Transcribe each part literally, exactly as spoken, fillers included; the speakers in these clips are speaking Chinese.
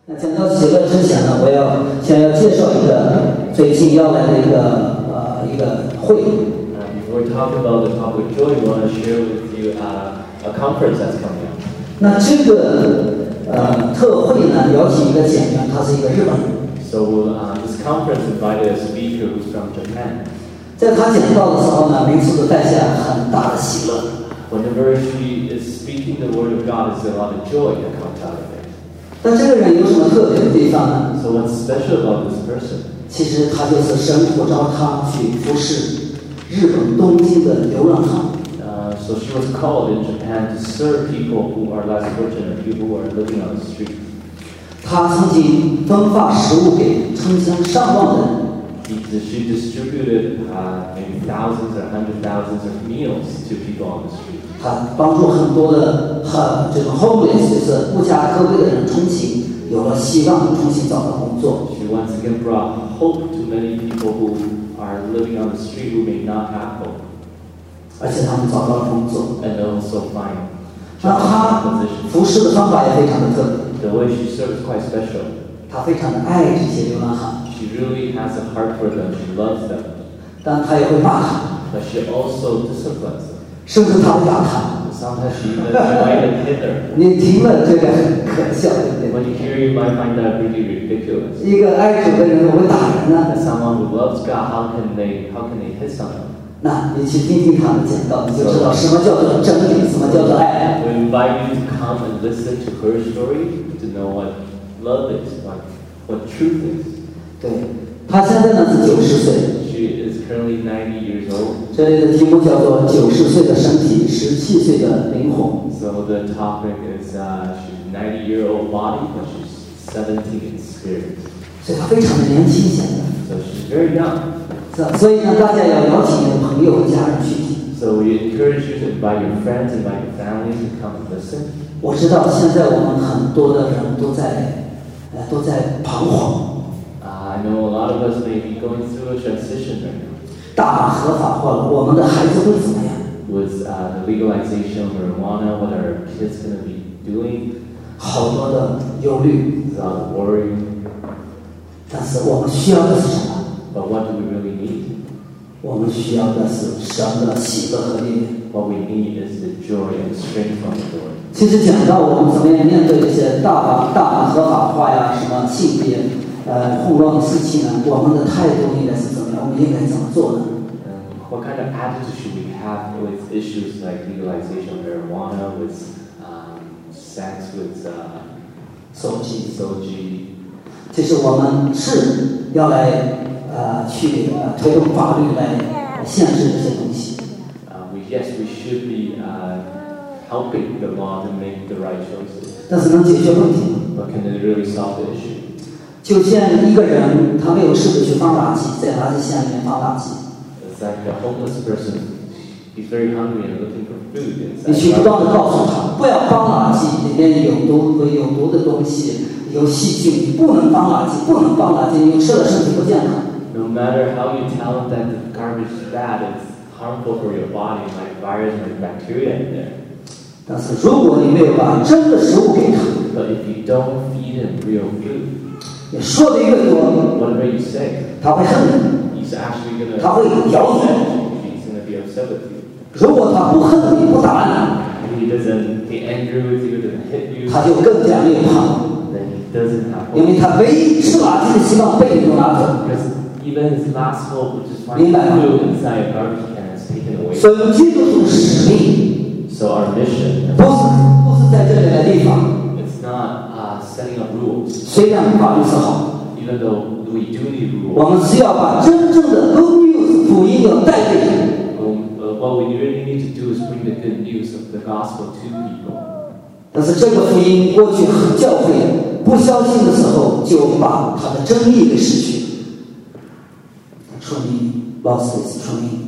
那讲到喜乐之前呢，我要先要介绍一个最近要来的一个呃一个会。 Uh, before we talk about the topic of joy, we want to share with you uh, a conference that's coming up. 那这个呃特会呢，邀请一个讲员，他是一个日本人。 So uh, this conference invited a speaker who's from Japan. 在他讲道的时候呢，每次都带下很大的喜乐。 Whenever she is speaking the word of God, there's a lot of joy that comes out of it. 但这个人有什么特别的地方呢？ So what's special about this person? 其实他就是神呼召他去服侍日本东京的流浪汉。 Uh, so she was called in Japan to serve people who are less fortunate, people who are living on the street. 他曾经分发食物给成千上万的人。 She distributed uh, maybe thousands or hundred thousands of meals to people on the street. 他帮助很多的很这种 homeless 就是无家可归的人重新有了希望，重新找到工作。 She once again brought hope to many people who are living on the street who may not have hope. 而且他们找到了工作。 And also find 那 job 他 positions. 服侍的方法也非常的特别。 The way she serves is quite special. 他非常的爱这些流浪汉。 She really has a heart for them. She loves them. 但他也会骂他。 But she also disciplines them. 甚至他会打他。 Sometimes she even might hit her. 你听了这个很可笑，对不对？ When you hear, you might find that really ridiculous. 一个爱主的人怎么会打人呢？ As someone who loves God, how can they how can they hit someone? 那你去听听他的讲道，你就知道什么叫做真理，什么叫做爱。 We invite you to come and listen to her story to know what love is, what what truth is. 对，他现在呢是九十岁。 She is currently ninety years old. 这里的题目叫做九十岁的身体，十七岁的灵魂。 So the topic is uh, she's ninety year old body, but she's seventy in spirit. 所以他非常的年轻显得。 So she's very young. 所以呢，大家要邀请你的朋友和家人去听。 So we encourage you to invite your friends, invite your family to come and listen. 我知道现在我们很多的人都在，呃，都在彷徨。 Uh, I know a lot of us may be going through a transition right now. 大麻合法化了，我们的孩子会怎么样？ With uh, the legalization of marijuana, what are our kids going to be doing? 好多的忧虑。 There's a lot of worry. 但是我们需要的是什么？ But what do we really need? 我们需要的是神的喜乐和力量。 What we need is the joy and strength from the Lord. 其实讲到我们怎么样面对这些大麻大麻合法化呀，什么性别呃混乱的事情呢？我们的态度应该是怎么样？我们应该怎么做呢？ Um, what kind of attitude should we have with issues like legalization of marijuana, with um, sex, with uh, 手机。 soji? 其实我们是要来呃去呃推动法律来限制这些东西。 Uh, we, yes, we should be uh, helping the law to make the right choices. 但是能解决问题吗？ But can it really solve the issue? 就像一个人，他没有事就去放垃圾，在垃圾箱里面放垃圾。 It's like a homeless person. He's very hungry and looking for food. 你 Inside 去不断的告诉他，不要放垃圾，里面有毒有毒的东西，有细菌，不能放垃圾，不能放垃圾，你吃了身体不健康。 No matter how you tell them that the garbage is bad, it's harmful for your body, like virus and bacteria in there. 但是如果你没有把真的食物给他， But if you don't feed him real food, 你说的越多， whatever you say, 他会恨你。 he's actually gonna 他会咬你。 he's gonna be upset with you. 如果他不恨你，不打 If he doesn't get angry with you, doesn't hit 你， you, 他就更加厉怕， then he doesn't have 因 hope. 为他唯一吃垃圾的希望被你拿走。 Because even his last hope, which is 明 finding 白吗？ food inside a garbage can, is taken away. 所以基督徒使命 So our mission, 不是不是在这里的地方。 it's not uh, setting up rules. 虽然法律是好， Even though we do need rules, 我们是要把真正的 good news 福音要带给人。 um, uh, what we really need to do is bring the good news of the gospel to people. 但是这个福音过去教会不相信的时候，就把它的真理给失去了。True meaning, lost its true meaning.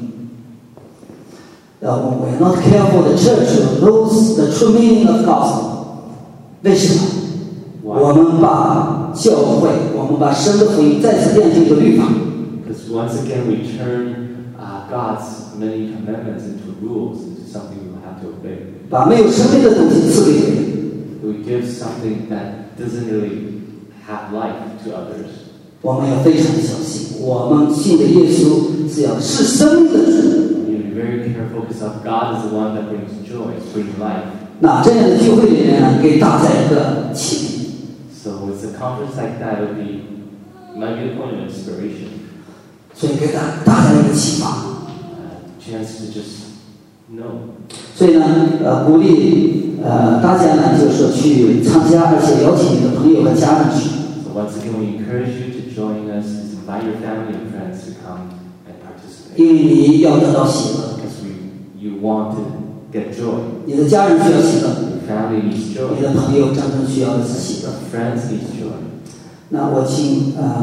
Uh, when we're not careful, the church will lose the true meaning of gospel. 为什么？ Why? 我们把教会，我们把神的福音再次变成一个律法。 Because once again we turn uh, God's many commandments into rules, into something we will have to obey. 把没有生命的东西赐给人。 We give something that doesn't really have life to others. 我们要非常小心，我们信的耶稣是要是生命的主。 You need to be very careful because God is the one that brings joy, brings life. 那这样的聚会里面呢，给大家一个启迪。 So with a conference like that, it would be might be a point of inspiration. 所以给大大家一个启发。 Uh, chance to just know. 所以呢，呃，鼓励呃大家呢，就是说去参加，而且邀请你的朋友和家人去。 So once again, we encourage you to join us, invite your family and friends to come and participate. 因为你要得到喜乐。 Because we, you want to get joy. 你的家人需要喜乐。 Your family needs joy. 你的朋友真正需要的是喜乐。 Friends need joy. 那我请呃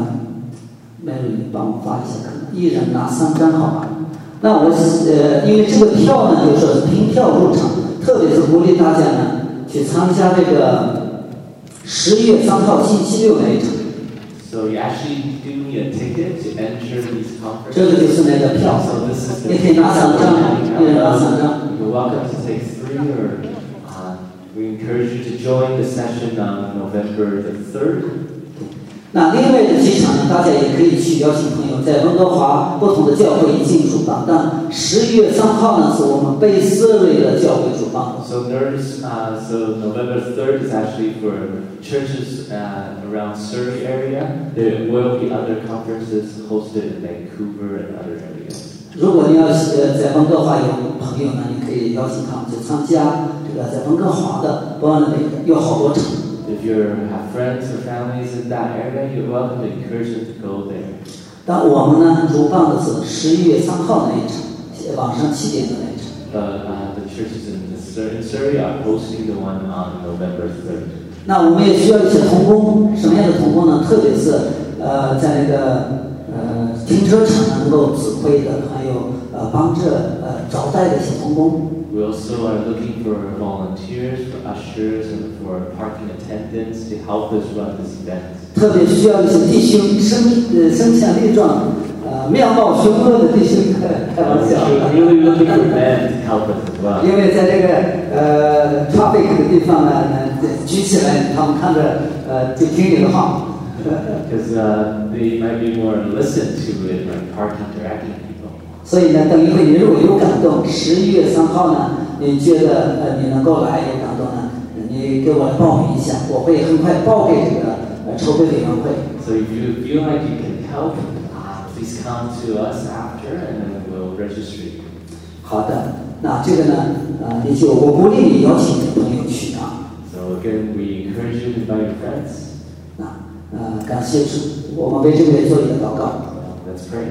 Mary 帮我发一下，可能一人拿三张好吧？那我呃，因为这个票呢，就是说是凭票入场，特别是鼓励大家呢去参加这个十一月三号星期六那一场。 So you actually do need a ticket to enter these conferences. 这个就是那个票， So this is the 你可以拿三张，一人拿三张。 You're welcome to take three, or uh, we encourage you to join the session on November the third. 那另外的几场呢，大家也可以去邀请朋友，在温哥华不同的教会已经主办。但十一月三号呢，是我们贝斯瑞的教会主办的。 So there's, uh, so November third is actually for churches uh, around Surrey area. There will be other conferences hosted in Vancouver and other areas. 如果你要呃在温哥华有朋友呢，你可以邀请他们去参加这个在温哥华的 Burnaby 有好多场。 If you have friends or families in that area, you're welcome to encourage them to go there. 但我们呢，主办的是十一月三号那一场，晚上七点的那一场。 But uh, the churches in, the Sur- in Surrey are hosting the one on November third. 那我们也需要一些同工，什么样的同工呢？特别是呃，在那个呃停车场能够指挥的，还有呃帮着呃招待的一些同工。 We also are looking for volunteers, for ushers, and for parking attendants to help us run this event. 特别需要一些弟兄身呃身强力壮，呃面貌凶恶的弟兄，开玩 Uh, 笑。 we're really looking for men to help us as well. 因为在这个呃 traffic 的地方呢，呃举起来，他们看着呃就听你的话。 Because uh, they might be more listen to it, like parking, directing people. 所以呢，等一会你如果有感动，十一月三号呢，你觉得呃你能够来有感动呢，你给我报名一下，我会很快报给这个呃筹备委员会。 So if you feel like you can help, uh, please come to us after, and then we'll register you. 好的，那这个呢，呃，你就我鼓励你邀请你的朋友去啊。 So again, we encourage you to invite your friends. 那呃，感谢主，我们为这位做一个祷告。 Uh, let's pray.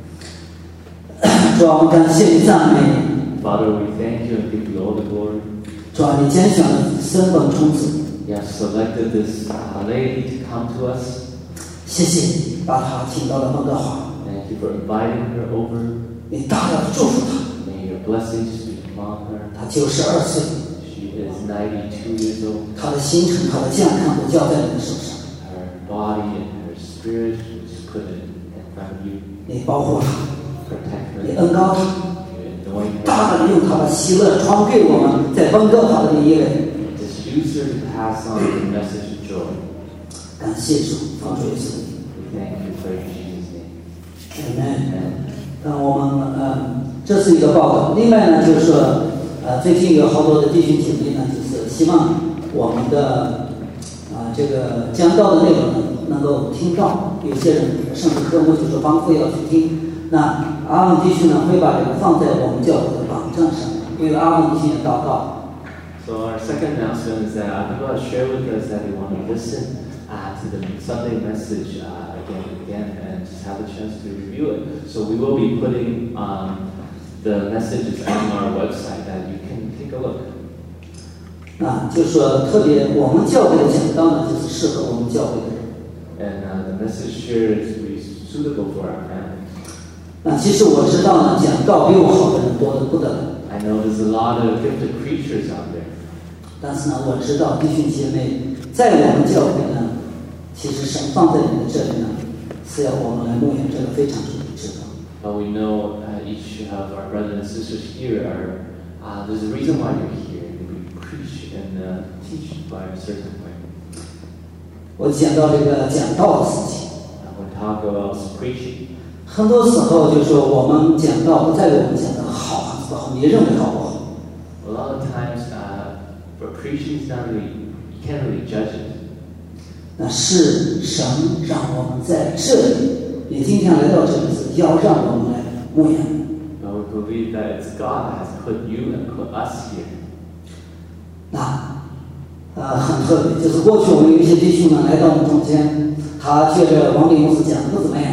主啊，我们感谢你赞美你。 Father, we thank you and give you all the glory. 主啊，你拣选了森本冲子， You have selected this uh, lady to come to us. 谢谢你把他请到了温哥华， Thank you for inviting her over. 你大大的祝福他。 May your blessings be upon her. 他九十二岁， She is ninety-two years old. 他的心诚、他的健康都交在你的手上， Her body and her spirit was put in, in front of you. 你保护他， Protect 你 her. 恩高他， You anoint 大 her. 大的用他的喜乐传给我们在温哥华的每一位。 Just use her to pass on the message of joy. 感谢主，奉主耶稣的名 We thank you for in Jesus' name. ，Amen。 Amen. 那我们呃，这是一个报告。另外呢，就是说，呃，最近有好多的弟兄姐妹呢，就是希望我们的啊、这个讲道的内容呢能够听到。有些人甚至科目就是帮会要去听。那阿文弟兄呢会把这个放在我们教会的网站上，为了阿文弟兄的祷告。 So our second announcement is that I think I'll share with us that we want to listen uh, to the Sunday message uh, again and again and just have a chance to review it. So we will be putting um, the messages on our website that you can take a look. 啊，就是说，特别我们教会的讲道呢，就是适合我们教会的人。 And uh, the message here is really suitable for our families. 那其实我知道呢，讲道比我好的人多得不得了。 I know there's a lot of gifted preachers out there. 但是呢，我知道弟兄姐妹在我们教会呢，其实神放在你的这里呢，是要我们来牧养这个非常重要的知道。 But we know uh, each of our brothers and sisters here are, uh, there's a reason why you're here. And we preach and uh, teach by a certain way. 我讲到这个讲道的事情。 And we talk about preaching. 很多时候就说我们讲道不在于我们讲的好还是不好，你认为好不好？ A lot of times, uh, for preaching is not really, you can't really judge it. 那是神让我们在这里，你今天来到这里是要让我们来牧养。 But we believe that it's God that has put you and put us here. 那呃很特别，就是过去我们有一些弟兄呢来到我们中间，他觉得王林牧师讲的不怎么样。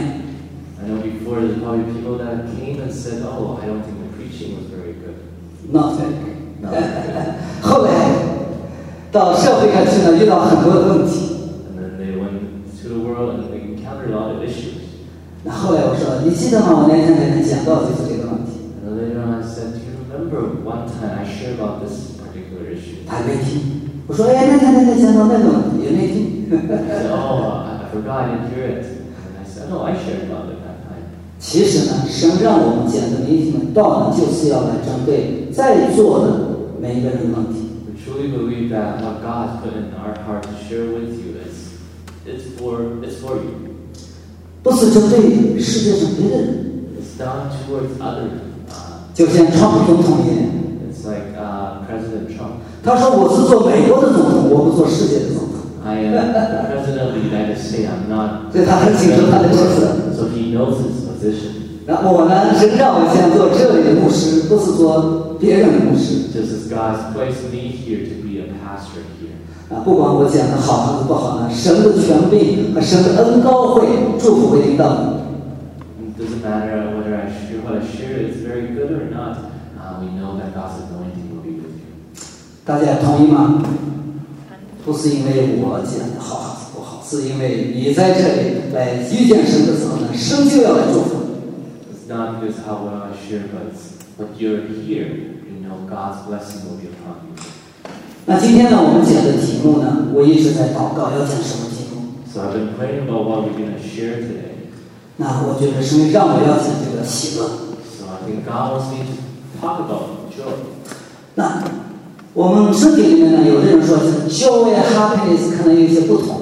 I know before there's probably people that came and said, "Oh, I don't think the preaching was very good." Not very good. No. 后来到社会上去呢，遇到很多的问题。 And then they went to the world and they encountered a lot of issues. 那后来我说，你记得吗？我那天跟你讲到就是这个问题。 And then later on I said, "Do you remember one time I shared about this particular issue?" 他没听。我说，哎，那天那天讲到那个问题，也没听。 He said, "Oh, I, I forgot, I didn't hear it." And I said, "No, I shared about it that time." 其实呢，神让我们讲的那门道呢，就是要来针对在座的每一个人的问题。 We truly believe that what God has put in our heart to share with you is it's for it's for you. 不是针对世界上别的人， It's done towards others. Uh, 就像川普总统一样， it's like uh, President Trump. 他说我是做美国的总统，我不做世界的总统， I am the president of the United States. I'm not. 所以他很清楚他的角色。 So he knows his position. 那我呢，神让我现在做这里的牧师，不是做别人的牧师。 Just as God's placed me here to be a pastor here. 啊，不管我讲的好还是不好呢，神的权柄和神的恩高会祝福会领导你。 It doesn't matter whether I share what I share is very good or not. Uh, we know that God's anointing will be with you. 大家同意吗？不是因为我讲的好还是不好，是因为你在这里来遇见神的时候呢，神就要来祝福你。 It's not because how well I share, but it's but you're here. You know God's blessing will be upon you. 那今天呢，我们讲的题目呢，我一直在祷告，要讲什么题目？ So I've been praying about what we're going to share today. 那我觉得神让我要讲这个喜乐。 So I think God wants me to talk about joy. 那我们圣经里面呢，有的人说是 joy and happiness 可能有一些不同。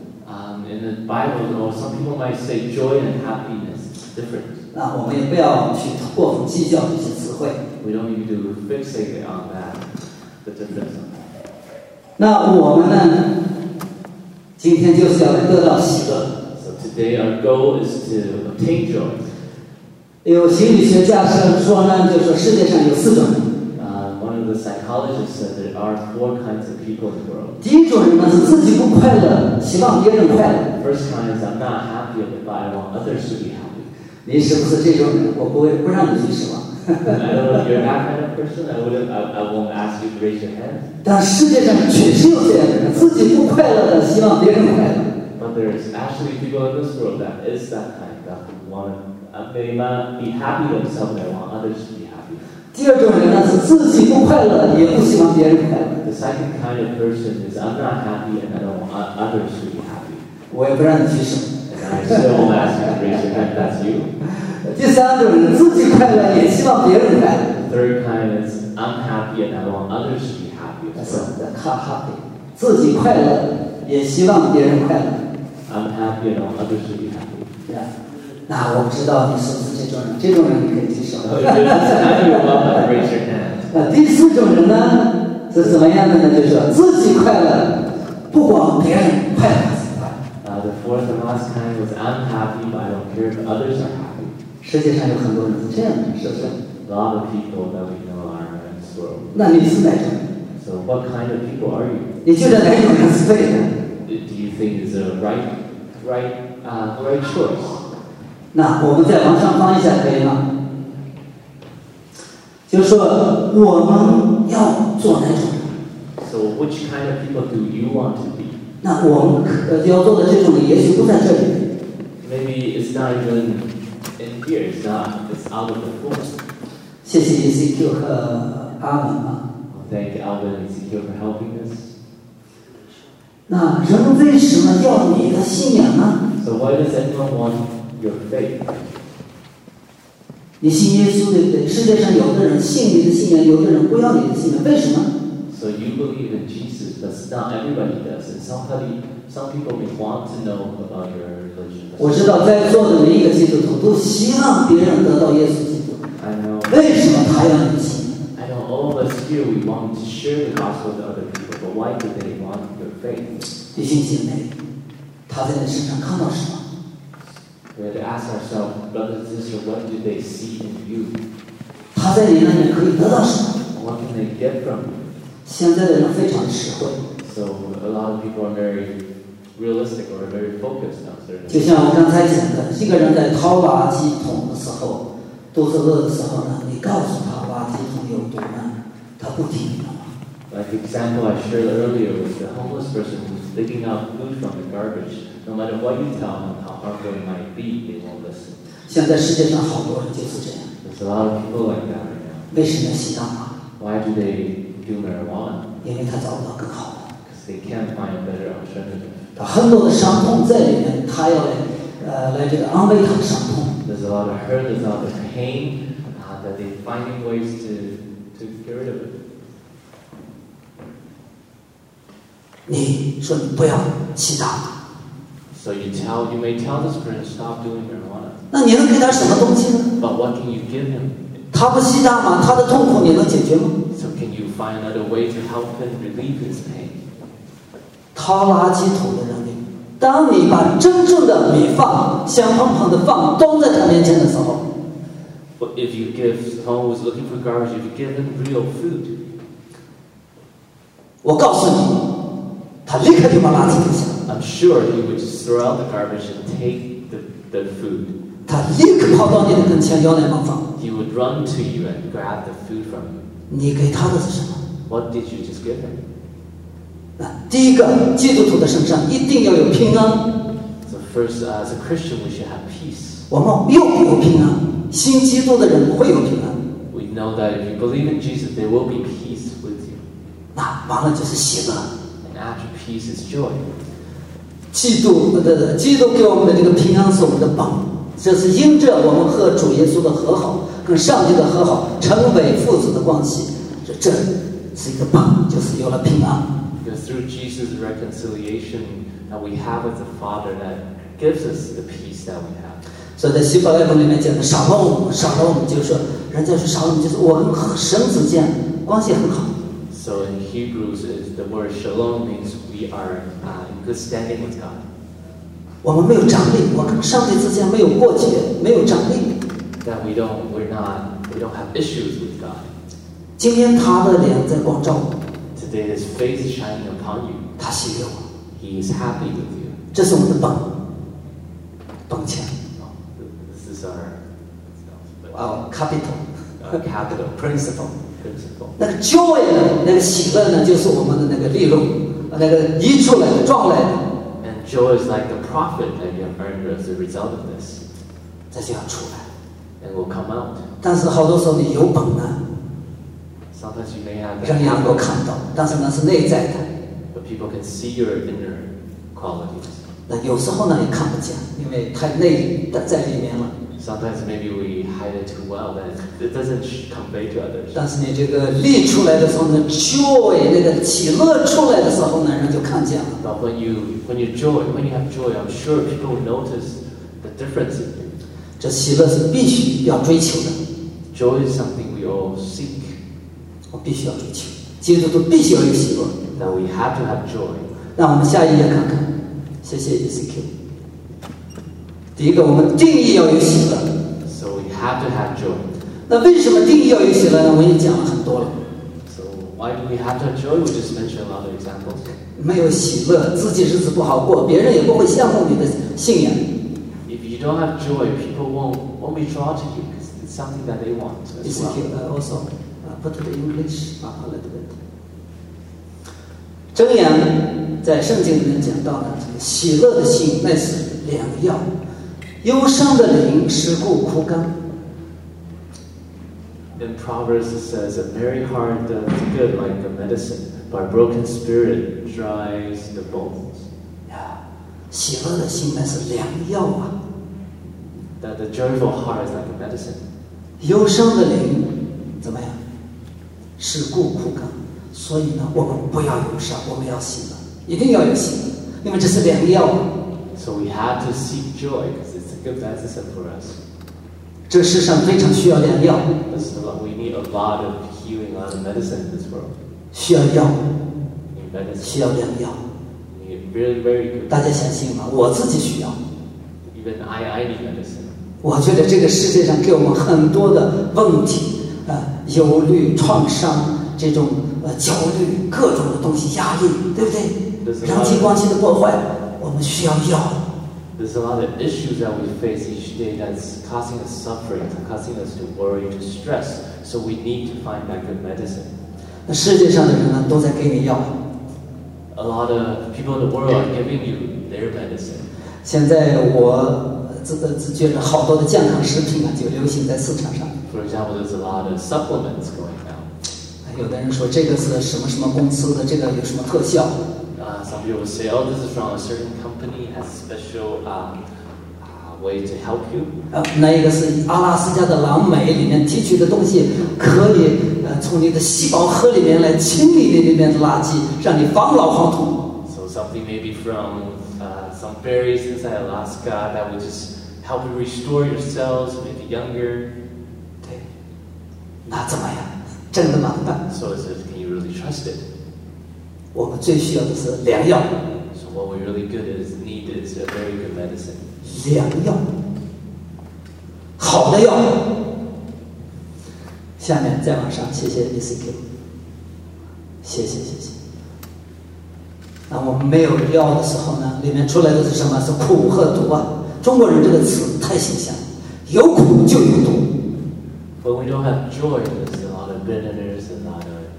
Um, in the Bible, or some people might say joy and happiness is different. 那我们也不要去过分计较这些词汇。 We don't need to fixate on that, the difference. 那我们呢，今天就是要来得到喜乐。 So today our goal is to obtain joy. 有心理学家是说呢，就说世界上有四种人。 Uh, one of the psychologists said there are four kinds of people in the world. 第一种人呢是自己不快乐，希望别人快乐。 First kind is I'm not happy, but I want others to be happy. 你是不是这种人？我不会不让你举手啊。 I don't know if you're that kind of person. I wouldn't. I, I won't ask you to raise your hand. 但世界上确实有这样的人，自己不快乐的，希望别人快乐。 But there's actually people in this world that is that kind that want uh, they might be happy themselves, they want others to be happy. 第二种人呢是自己不快乐，也不希望别人快乐。 The second kind of person is I'm not happy and I don't want o- others to be happy. 我也不让你举手。 And I still won't ask you to raise your hand. That's you. 第三种人自己快乐，也希望别人快乐。 The third kind is I'm happy and I want others to be happy 那 as 是 well. 哈哈的，自己快乐，也希望别人快乐。 I'm happy and I want others to be happy. 那我不知道你是不是这种人，这种人你可以举手。 If you're this kind, you're welcome to raise your hand. 那第四种人呢是怎么样的呢？就是说自己快乐，不管别人快乐还是不快乐。 Uh, the fourth and last kind was I'm happy, but I don't care if others are happy. 世界上有很多人是这样的，是不是？ A lot of people that we know are in this world. 那你是哪种人？ So what kind of people are you? 你觉得哪种人是对的？ Do you think is a right, right, uh, right choice? 那我们再往上放一下，可以吗？就是说我们要做哪种人？ So which kind of people do you want to be? 那我们可要做的这种人，也许不在这里。 Maybe it's not even in here. It's not. It's out of the book. 谢谢 E C Q 和阿文啊。 Well, thank Alvin and Ezekiel for helping us. 那人为什么要你的信仰呢？ So why does anyone want your faith? 你信耶稣对不对？世界上有的人信你的信仰，有的人不要你的信仰，为什么？ So you believe in Jesus, but not everybody does. And somebody some people may want to know about your religion. 我知道在座的每一个基督徒都希望别人得到耶稣基督。 I know. 为什么他要你信？ I know all of us here, we want to share the gospel to other people, but why do they want your faith? 弟兄姐妹，他在你身上看到什么？ We have to ask ourselves, brothers and sisters, what do they see in you? 他在你那里可以得到什么？ What can they get from you? 现在的人非常实惠， So a lot of people are very realistic or very focused on certain 就 things. 像我刚才讲的，一个人在掏垃圾桶的时候，肚子饿的时候呢，你告诉他垃圾桶有毒呢，他不听的。 Like the example I shared earlier with the homeless person who's digging out food from the garbage. No matter what you tell them, how harmful it might be, they won't listen. 现在世界上好多人就是这样， There's a lot of people like that right now. 为什么要吸大麻？ Why do they do marijuana? 因为他找不到更好的。 Because they can't find a better alternative. 他很多的伤痛在里面，他要来呃来这个安慰他的伤痛。 There's a lot of hurt, there's a lot of pain, uh, that they're finding ways to, to get rid of it. 你说你不要吸大麻， So you tell, you may tell this person stop doing marijuana. 那你能给他什么东西呢？ But what can you give him? 他不吸大麻，他的痛苦你能解决吗？ So can you find another way to help him relieve his pain? 掏垃圾桶的人里，当你把真正的米饭香喷喷的饭端在他面前的时候， But if you give someone who's looking for garbage, if you give them real food, 我告诉你，他立刻就把垃圾丢下， I'm sure he would just throw out the garbage and take the, the food. 他立刻跑到你的跟前要来模仿。 He would run to you and grab the food from you. 你给他的是什么？ What did you just give him? 啊，第一个，基督徒的身上一定要有平安。 So first, uh, as a Christian, we should have peace. 我们又有平安，信基督的人会有平安。 We know that if you believe in Jesus, there will be peace with you. 那完了就是喜乐。 And after peace is joy. 基督的的基督给我们的这个平安是我们的榜，这是因着我们和主耶稣的和好，跟上帝的和好，成为父子的关系。这这是一个榜，就是有了平安。 Because through Jesus' reconciliation that we have with the Father, that gives us the peace that we have. 所以在希伯来文里面讲的沙龙，沙龙就是说，人家说沙龙就是我们和神之间关系很好。 So in Hebrews, is the word shalom means we are uh, in good standing with God. 我们没有张力，我跟上帝之间没有过节，没有张力。 That we don't, we're not, we don't have issues with God. 今天他的脸在光照我， Today His face is shining upon you. 他喜悦我， He is happy with you. 这是我们的榜，榜钱。 Oh, this is our 啊 ，capital， uh, capital principle。 principle. 那个 joy 呢，那个喜乐呢，就是我们的那个利润，那个溢出来的、赚来的， And joy is like the profit that you have earned as a result of this. 这就要出来。 And will come out. 但是好多时候你有本呢， Sometimes you may have 人也能够看到，但是那是内在的。 but people can see your inner qualities. 那有时候呢也看不见，因为太内的在里面了。 Sometimes maybe we hide it too well that it doesn't convey to others. 但是你这个力出来的时候呢 ，joy 那个喜乐出来的时候呢，人就看见了。 But when you when you joy, when you have joy, I'm sure people will notice the difference in you. 这喜乐是必须要追求的， Joy is something we all seek. 我必须要追求。基督徒必须要有喜乐。 That we have to have joy. 让我们下一页看看，谢谢 E C Q。第一个，我们定义要有喜乐。 So we have to have joy. 那为什么定义要有喜乐呢？我已经讲了很多了。 So why do we have to have joy? We just mentioned a lot of examples. 没有喜乐，自己日子不好过，别人也不会羡慕你的信仰。 If you don't have joy, people won't won't be drawn to you because it's something that they want E as C well. Q uh, also uh, put the English uh, a little bit。箴言在圣经里面讲到呢，这个喜乐的心乃是良药，忧伤的灵使骨枯干。 In Proverbs it says, a merry heart does good like a medicine, but a broken spirit dries the bones. 呀，喜乐的心乃是良药啊， That the joyful heart is like a medicine. 忧伤的灵怎么样？使骨枯干。所以呢，我们不要忧伤，我们要喜乐，一定要有喜乐。 因为这是良药。 So we have to seek joy because it's a good medicine for us. 这世上非常需要良药。 There's a lot, we need a lot of healing, a lot of medicine in this world. 需要药， We need medicine. 需要良药。 We need really, very good. 大家相信吗？我自己需要。 Even I, I need medicine. 我觉得这个世界上给我们很多的问题，呃，忧虑、创伤，这种呃焦虑，各种的东西，压力，对不对？人际关系的破坏，我们需要药。 There's a lot of issues that we face each day that's causing us suffering, causing us to worry, to stress. So we need to find that good medicine. 那世界上的人呢，都在给你药。 A lot of people in the world are giving you their medicine. 现在我自自觉得好多的健康食品啊，就流行在市场上。 For example, there's a lot of supplements going now. 有的人说这个是什么什么公司的，这个有什么特效？ Uh, some people say, oh, this is from a certain company, has a special um, uh, way to help you. 呃，那一个是阿拉斯加的蓝莓里面提取的东西，可以呃从你的细胞核里面来清理你里面的垃圾，让你返老还童。 So something maybe from uh, some berries inside Alaska that would just help you restore your cells, make you younger. 对，那怎么样？真的吗？ So it says, can you really trust it? 我们最需要的是良药， So what we really good is need is a very good medicine. 良药，好的药。下面再往上，谢谢 E C Q， 谢谢谢谢。那我们没有药的时候呢，里面出来的是什么？是苦和毒啊！中国人这个词太形象，有苦就有毒。 When we don't have joy, there's a lot of bitterness, a lot of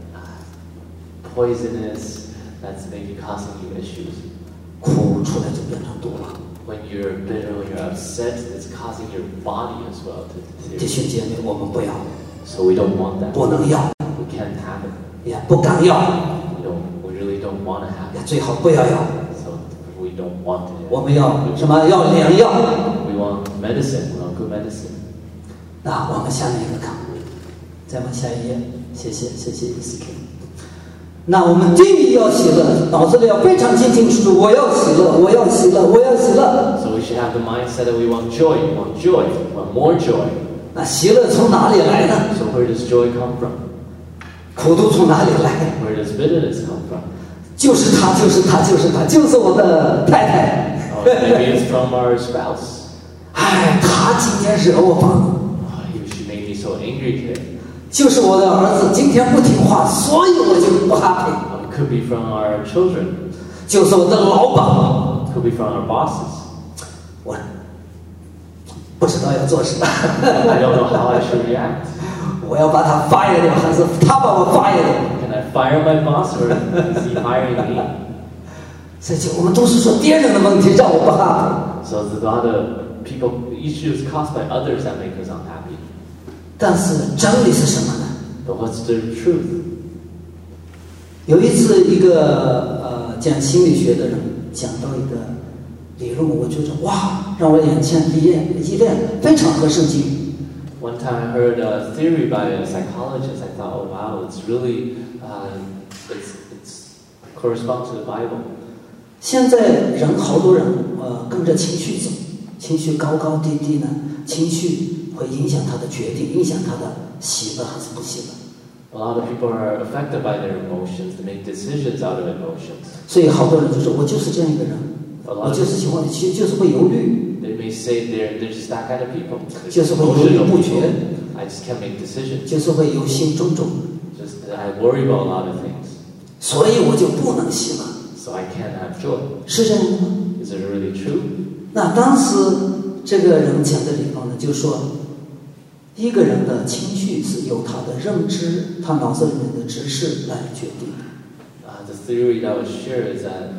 uh, poisonous that's maybe causing you issues. 苦出来就变成毒了。 When you're bitter, when you're upset, it's causing your body as well to 弟 to- 兄姐妹，我们不要， So we don't want that. 不能要， We can't have it. 也不敢要， We don't. We really don't want to have 也 it. 最好不要要。 So we don't want it. 我们要什么？要良药。 We want medicine. We want good medicine. 那我们下面一个看，再往下一页，谢谢谢谢 E C Q。那我们定义要喜乐，脑子里要非常清清楚楚，我要喜乐，我要喜乐，我要喜乐。 So we should have the mindset that we want joy. We want joy. We want more joy. 那喜乐从哪里来呢？ So where does joy come from? 苦毒从哪里来？ Where does bitterness come from? 就是他，就是他，就是他，就是我的太太。 Oh, maybe it's from our spouse. 哎，他今天惹我烦了。 Oh, he- she made me so angry today. 就是我的儿子今天不听话，所以我就不 happy。 Oh, it could be from our children. 就是我的老板， It could be from our bosses. 我不知道要做什么。 I don't know how I should react. 我要把他 fire 掉，还是他把我 fire 掉？ Can I fire my boss or is he hiring me? 所以就我们都是说别人的问题让我不 happy， So there's a lot of people issues caused by others that make us unhappy. 但是真理是什么呢？ But what's the truth? 有一次，一个呃讲心理学的人讲到一个理论，我觉得哇，让我眼前一亮一亮，非常合圣经。 One time I heard a theory by a psychologist. I thought, oh wow, it's really uh, it's it's corresponds to the Bible. 现在人好多人呃跟着情绪走，情绪高高低低呢，情绪会影响他的决定，影响他的喜乐还是不喜乐。 A lot of people are affected by their emotions. They make decisions out of emotions. 所以好多人就说我就是这样一个人， A 我 lot 就 of 是喜欢，其实就是会犹豫。 they may say they're they're just that kind of people. They're 就 just 是会犹豫 emotional 不 people. 决， I just can't make decisions. 就是会忧心忡忡， Just that I worry about a lot of things, 所以我就不能喜乐， so I can't have joy. 是这样的吗？ Is it really true? 那当时这个人讲的地方呢，就说一个人的情绪是由他的认知、他脑子里面的知识来决定的。 Uh, the theory that was shared is that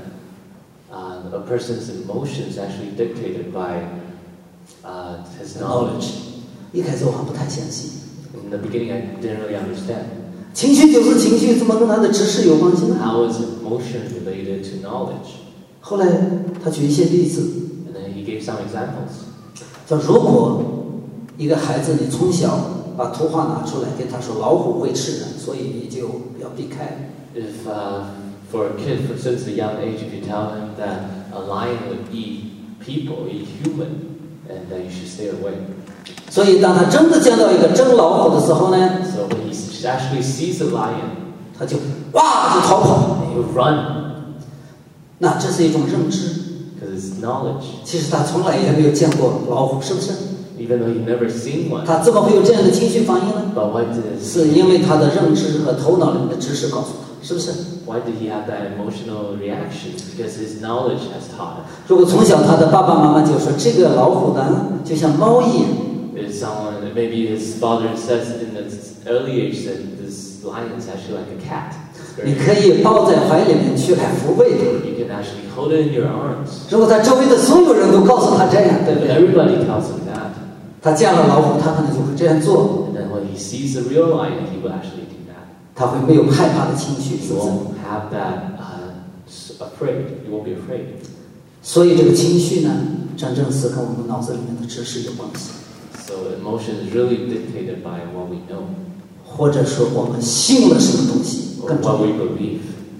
uh, a person's emotions actually dictated by uh, his knowledge. 一开始我还不太相信， In the beginning, I didn't really understand. 情绪就是情绪，怎么跟他的知识有关系呢？ How is emotion related to knowledge? 后来他举一些例子， And then he gave some examples. 说如果一个孩子你从小把图画拿出来给他说老虎会吃人，所以你就要避开。 If, uh, For a kid, for since a young age, if you tell him that a lion would eat people, eat human, and that you should stay away. 所以当他真的见到一个真老虎的时候呢， So when he actually sees a lion, 他就哇就逃跑。 he would run 那这是一种认知， because it's knowledge. 其实他从来也没有见过老虎，是不是？ Even though he never seen one. 他怎么会有这样的情绪反应呢？ But why did it, 是因为他的认知和头脑里面的知识告诉他，是不是？ why did he have that emotional reaction? Because his knowledge has taught him. 如果从小他的爸爸妈妈就说这个老虎呢，就像猫一样， If someone, maybe his father says in the early age that this lion is actually like a cat. It's 你 very- 可以抱在怀里面去来抚慰它。 You can actually hold it in your arms. 如果他周围的所有人都告诉他这样，对不 If 对？ everybody tells him that, 他见了老虎，他可能就会这样做， and then when he sees the real lion, he will actually do that. 他会没有害怕的情绪， You 是不是？ won't have that uh, s- afraid. You won't be afraid. 所以这个情绪呢，真正是跟我们脑子里面的知识有关系， So emotion is really dictated by what we know 或者说我们信了什么东西 or 更重 what 要。 we believe.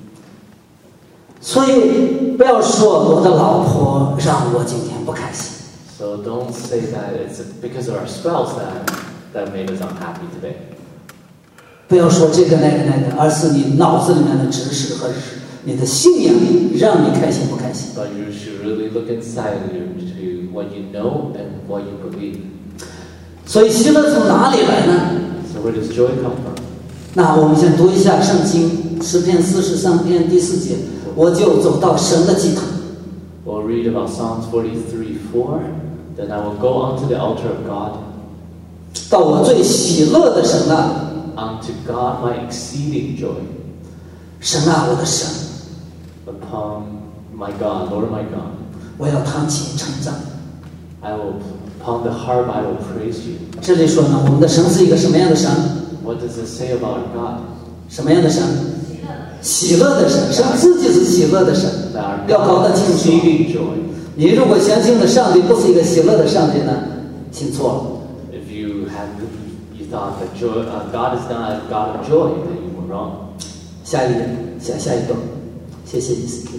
所以不要说我的老婆让我今天不开心， So don't say that it's because of our spouse that that made us unhappy today. 不要说这个那个那个，而是你脑子里面的知识和你的信仰让你开心不开心。 But you should really look inside you to what you know and what you believe. 所以喜乐从哪里来呢？ So where does joy come from? 那我们先读一下圣经诗篇四十三篇第四节，我就走到神的祭坛。 We'll read about Psalms forty-three four. Then I will go onto the altar of God, 到我最喜乐的神啊， unto God my exceeding joy, 神啊，我的神， upon my God, Lord my God. 我要弹琴称赞。 I will, upon the harp I will praise you. 这里说呢，我们的神是一个什么样的神？ What does it say about our God? 什么样的神？喜乐的神，神自己是喜乐的神。 That our 要搞得 God 清 is 楚， exceeding joy. 你如果相信的上帝不是一个喜乐的上帝呢，信错了。 If you have, you thought that joy, uh, God is not a God of joy, then you were wrong. 下一页，下下一段，谢谢你 C K。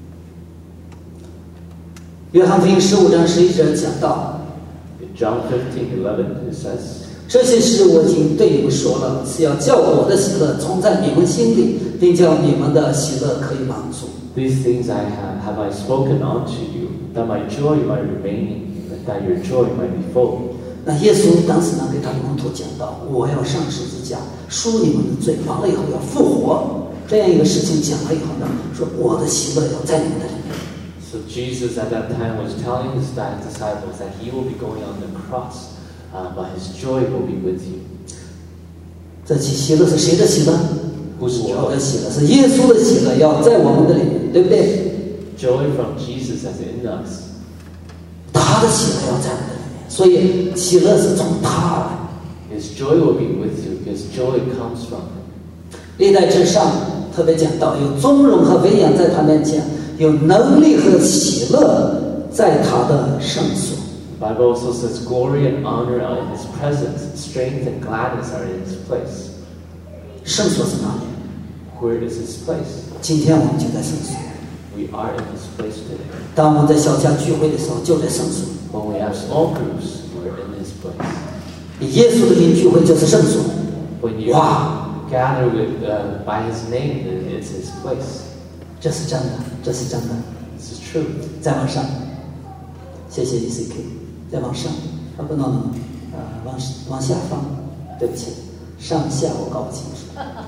约翰福音十五章十一节讲到， In John fifteen eleven, it says, 这些事我已经对你们说了，是要叫我的喜乐存在你们心里，并叫你们的喜乐可以满足。 These things I have, have I spoken unto you, that my joy might remain, and that your joy might be full. 那耶稣当时呢，给他的门徒讲到，我要上十字架，赎你们的罪，完了以后要复活，这样一个事情讲了以后呢，说我的喜乐要在你们的里面。 So Jesus at that time was telling his disciples that he will be going on the cross, uh, but his joy will be with you. 这喜喜乐是谁的喜乐？ Whose 我的 joy? 喜乐是耶稣的喜乐，要在我们的里面，对不对？ Joy from Jesus as in us. 他的喜乐要在我们的里面，所以喜乐是从他而来。 His joy will be with you because joy comes from him. 历代至上特别讲到，有尊荣和威严在他面前，有能力和喜乐在他的圣所。 The Bible also says glory and honor are in his presence, strength and gladness are in his place. 圣所是哪里？ Where is his place? 今天我们就在圣所。 We are in his place today. 当我们在小家聚会的时候，就在圣所。 When we have small groups, we're in his place. 以耶稣的名聚会就是圣所。 When you Wow. gather with uh, by his name, then it's his place. 这是真的，这是真的。 This is true. 再往上，谢谢 E C K。再往上，啊不能，啊往往下放，对不起，上下我搞不清楚。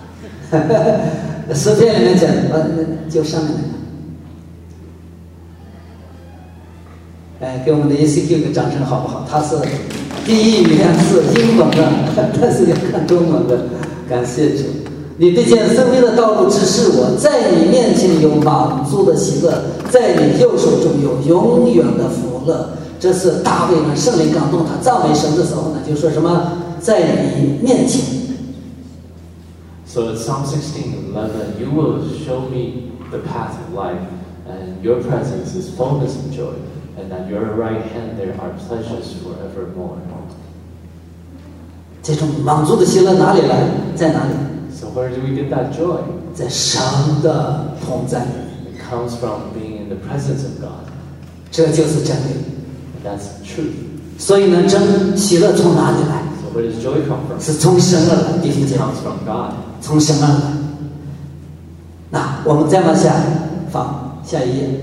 诗篇里面讲，呃，就上面那个。哎，给我们的 E C Q 个掌声好不好？他是第一语言是英文的，但是要看中文的，感谢主。你必见生命的道路指示我，在你面前有满足的喜乐，在你右手中有永远的福乐。这是大卫呢，圣灵感动他赞美神的时候呢，就说什么在你面前。 So in Psalm sixteen eleven, you will show me the path of life, and your presence is fullness of joy, and at your right hand there are pleasures forevermore. 这种满足的喜乐哪里来？在哪里？ So where do we get that joy? 在神的同在里。 It comes from being in the presence of God. 这就是真理。 And that's truth. 所以呢，真喜乐从哪里来？ So where does joy come from? 是从神而来，弟兄姐 It 妹， comes from God. 从神而来。那我们再往下放下一页，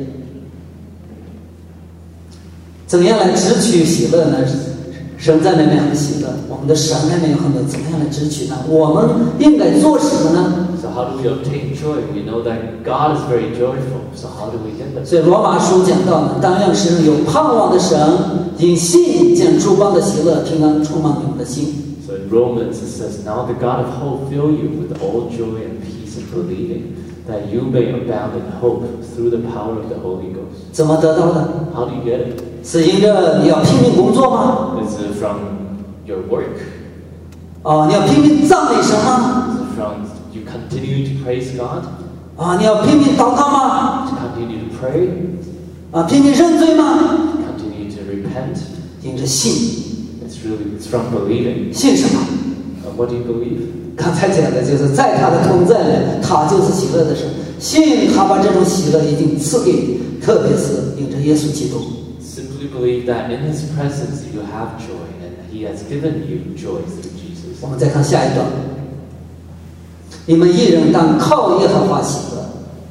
怎样来支取喜乐呢？神在那边很喜乐，我们的神那边有很多，怎么样来支取呢？我们应该做什么呢？ So how do we obtain joy? We know that God is very joyful. So how do we get that? 所以罗马书讲到呢，当让使人有盼望的神，因信见诸般的喜乐平安充满你们的心。 So in Romans it says, now the God of hope fill you with all joy and peace in believing, that you may abound in hope through the power of the Holy Ghost. 怎么得到的？ How do you get it? 是因着你要拼命工作吗？ Is it from your work? 啊，你要拼命赞美神吗？ Is it from you continue to praise God? 啊，你要拼命祷告吗？ To continue to pray? 啊，拼命认罪吗？ Continue to repent? 因着信， It's really, it's from believing. 信什么？ Uh, what do you believe? 刚才讲的就是在他的同在里，他就是喜乐的神。信他把这种喜乐已经赐给你，特别是因着耶稣基督。 Simply believe that in His presence you have joy, and He has given you joy through Jesus. 我们再看下一段，你们一人当靠耶和华喜乐。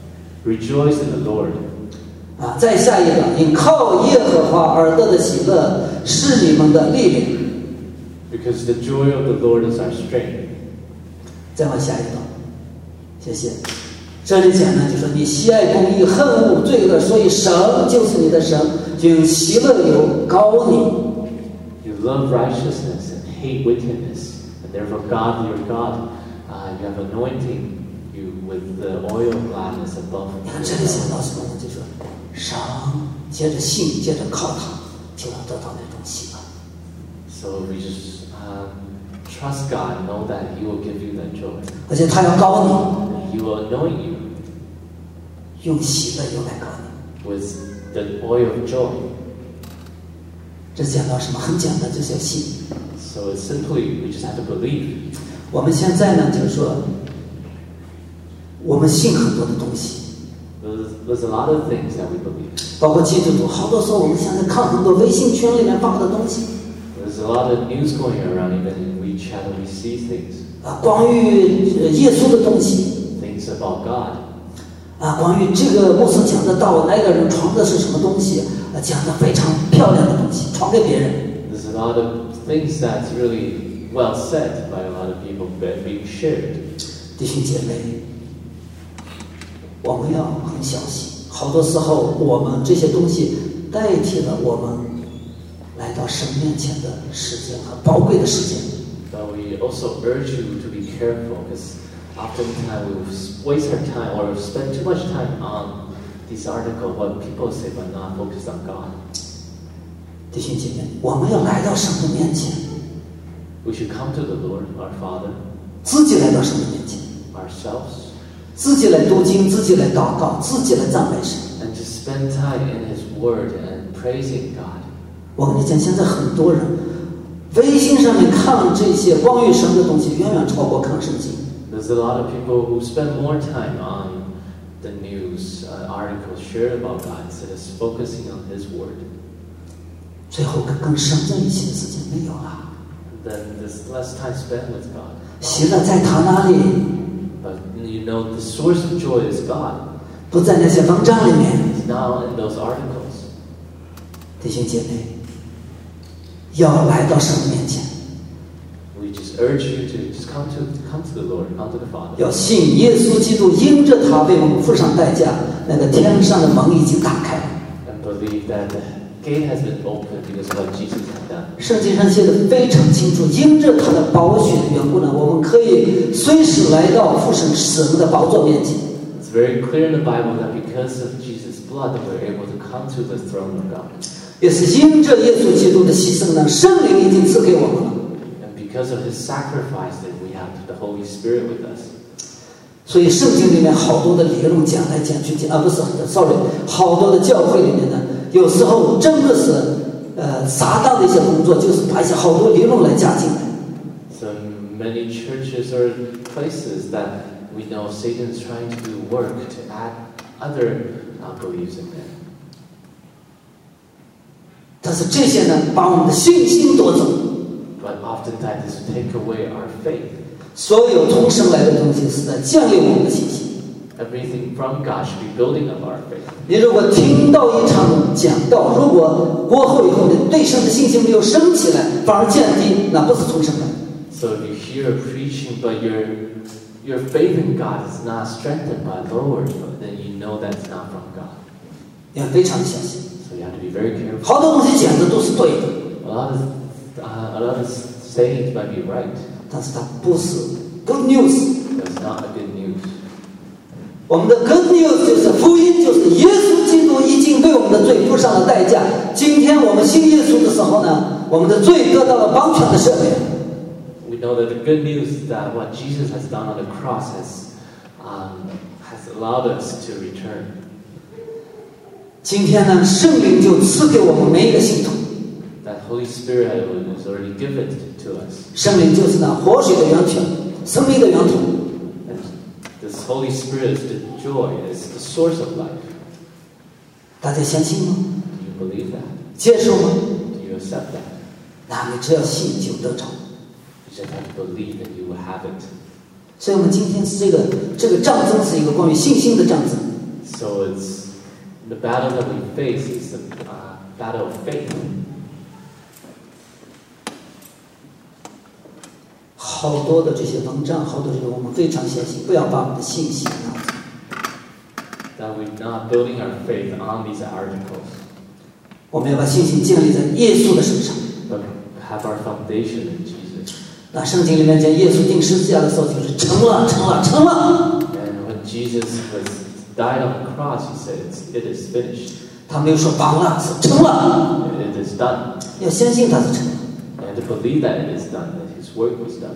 Rejoice in the Lord. 啊，再下一段，因靠耶和华而得的喜乐是你们的力量。 Because the joy of the Lord is our strength. 再往下一段，谢谢。这里讲呢，就说你喜爱公义，恨恶罪恶，所以神就是你的神，用喜乐油膏你。 You love righteousness and hate wickedness, and therefore God, your God, uh, you have anointing you with the oil of gladness above. 你看这里讲到什么呢？就说神接着信，接着靠他，就能得到那种喜乐。 So we just uh, trust God, know that He will give you that joy. 而且他要膏 He will anoint you 你，用喜乐油来膏你。 with the oil of joy. 这讲到什么？很简单，就是要信。 So it's simply, we just have to believe. 我们现在呢，就是说，我们信很多的东西， There's, there's a lot of things that we believe. 包括基督徒。好多时候我们现在看很多微信群里面发的东西， There's a lot of news going around, even in WeChat, and we see things. 啊，关于呃耶稣的东西， Things about God. 啊，关于这个牧师讲的道，那个人传的是什么东西，啊，讲的非常漂亮的东西，传给别人。 There's a lot of things that's really well said by a lot of people that being shared. 弟兄姐妹，我们要很小心。好多时候，我们这些东西代替了我们来到神面前的时间和宝贵的时间。 But we also urge you to be careful, because oftentimes we waste our time or spend too much time on these articles, what people say, but not focus on God. 弟兄姐妹，我们要来到神的面前， We should come to the Lord, our Father, 自己来到神的面前， ourselves, 自己来读经，自己来祷告，自己来赞美神。 and to spend time in His Word and praising God. 我跟你讲，现在很多人微信上面看这些关于神的东西，远远超过看圣经。 There's a lot of people who spend more time on the news uh, articles shared about God instead of focusing on His Word. 最后跟跟神在一起的时间没有了， Then there's less time spent with God. 喜乐在他那里， But you know, the source of joy is God. 不在那些文章里面。 It's now in those articles. 弟兄姐妹，要来到神的面前， We just urge you to just come to come to the Lord, come to the Father. 要信耶稣基督，因着他为我们付上代价，那个天上的门已经打开了。 And believe that the gate has been opened because of what Jesus has done. 圣经上写的非常清楚，因着他的宝血的缘故呢，我们可以随时来到父神神的宝座面前。 It's very clear in the Bible that because of Jesus' blood, that we're able to come to the throne of God. 也是因着耶稣基督的牺牲呢，圣灵已经赐给我们了。 And because of His sacrifice, that we have the Holy Spirit with us. 所以圣经里面好多的理论讲来讲去讲啊，不是 ，sorry， 好多的教会里面呢，有时候真的是呃撒旦的一些工作，就是把一些好多理论来加进来。 So many churches or places that we know Satan is trying to do work to add other uh, beliefs in there. 但是这些呢，把我们的信心夺走。 But oftentimes this will take away our faith. 所有从神来的东西是在建立我们的信心。 Everything from God should be building up our faith. 你如果听到一场讲道，如果过后以后你对神的信心没有升起来，反而降低，那不是从神来。 So if you hear a preaching, but your your faith in God is not strengthened but lowered, then you know that's not from God. 要非常小心。 So you have to be very careful. 好多东西讲的都是对的。 A lot of uh, a lot of sayings might be right. 但是它不是 good news. That's not a good news. 我们的 good news 就是福音，就是耶稣基督已经为我们的罪付上了代价。今天我们信耶稣的时候呢，我们的罪得到了完全的赦免。 We know that the good news is that what Jesus has done on the cross has um, has allowed us to return. 今天呢，圣灵就赐给我们每一个信徒。 That Holy Spirit is already given to us. 圣灵就是那活水的源泉，生命的源头。 And this Holy Spirit is the joy, is the source of life. 大家相信吗？ Do you believe that? 接受吗？ Do you accept that? 那你只要信就得着。 You just have to believe that you will have it. 所以我们今天这个这个战争是一个关于信心的战争。 So it's the battle that we face is the uh, battle of faith. 好多的这些文章，好多这个我们非常相信，不要把我们的信心拿走。 That we're not building our faith on these articles. 我们要把信心建立在耶稣的身上。 But have our foundation in Jesus. 那圣经里面讲，耶稣钉十字架的时候，就是成了，成了，成了。 And when Jesus was died on the cross, he said, it's, "It is finished." 他没有说完了，是成了。 It is done. 要相信他是成了。 And to believe that it is done, that His work was done.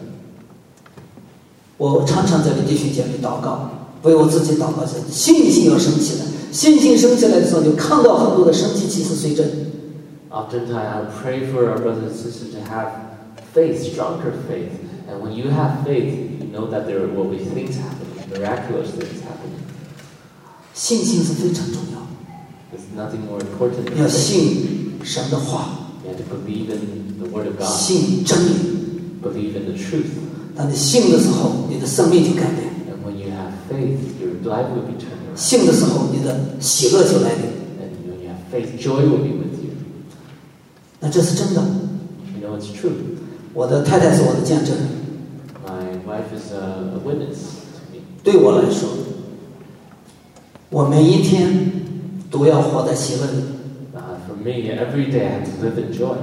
我常常在为弟兄姐妹祷告，为我自己祷告，信心要升起来。信心升起来的时候，就看到很多的神奇奇事随着。 Oftentimes, I pray for our brothers and sisters to have faith, stronger faith. And when you have faith, you know that there will be things happening, miraculous things happening. 信心是非常重要。 There's nothing more important than 要 faith. 信神的话， You have to believe in the Word of God, 信真理。 believe in the truth. 当你信的时候，你的生命就改变； And when you have faith, your life will be turned around. 信的时候，你的喜乐就来临。 And when you have faith, joy will be with you. 那这是真的。 You know it's true. 我的太太是我的见证人。 My wife is a, a witness to me. 对我来说，我每一天都要活在喜乐里。 Uh, for me, every day I have to live in joy.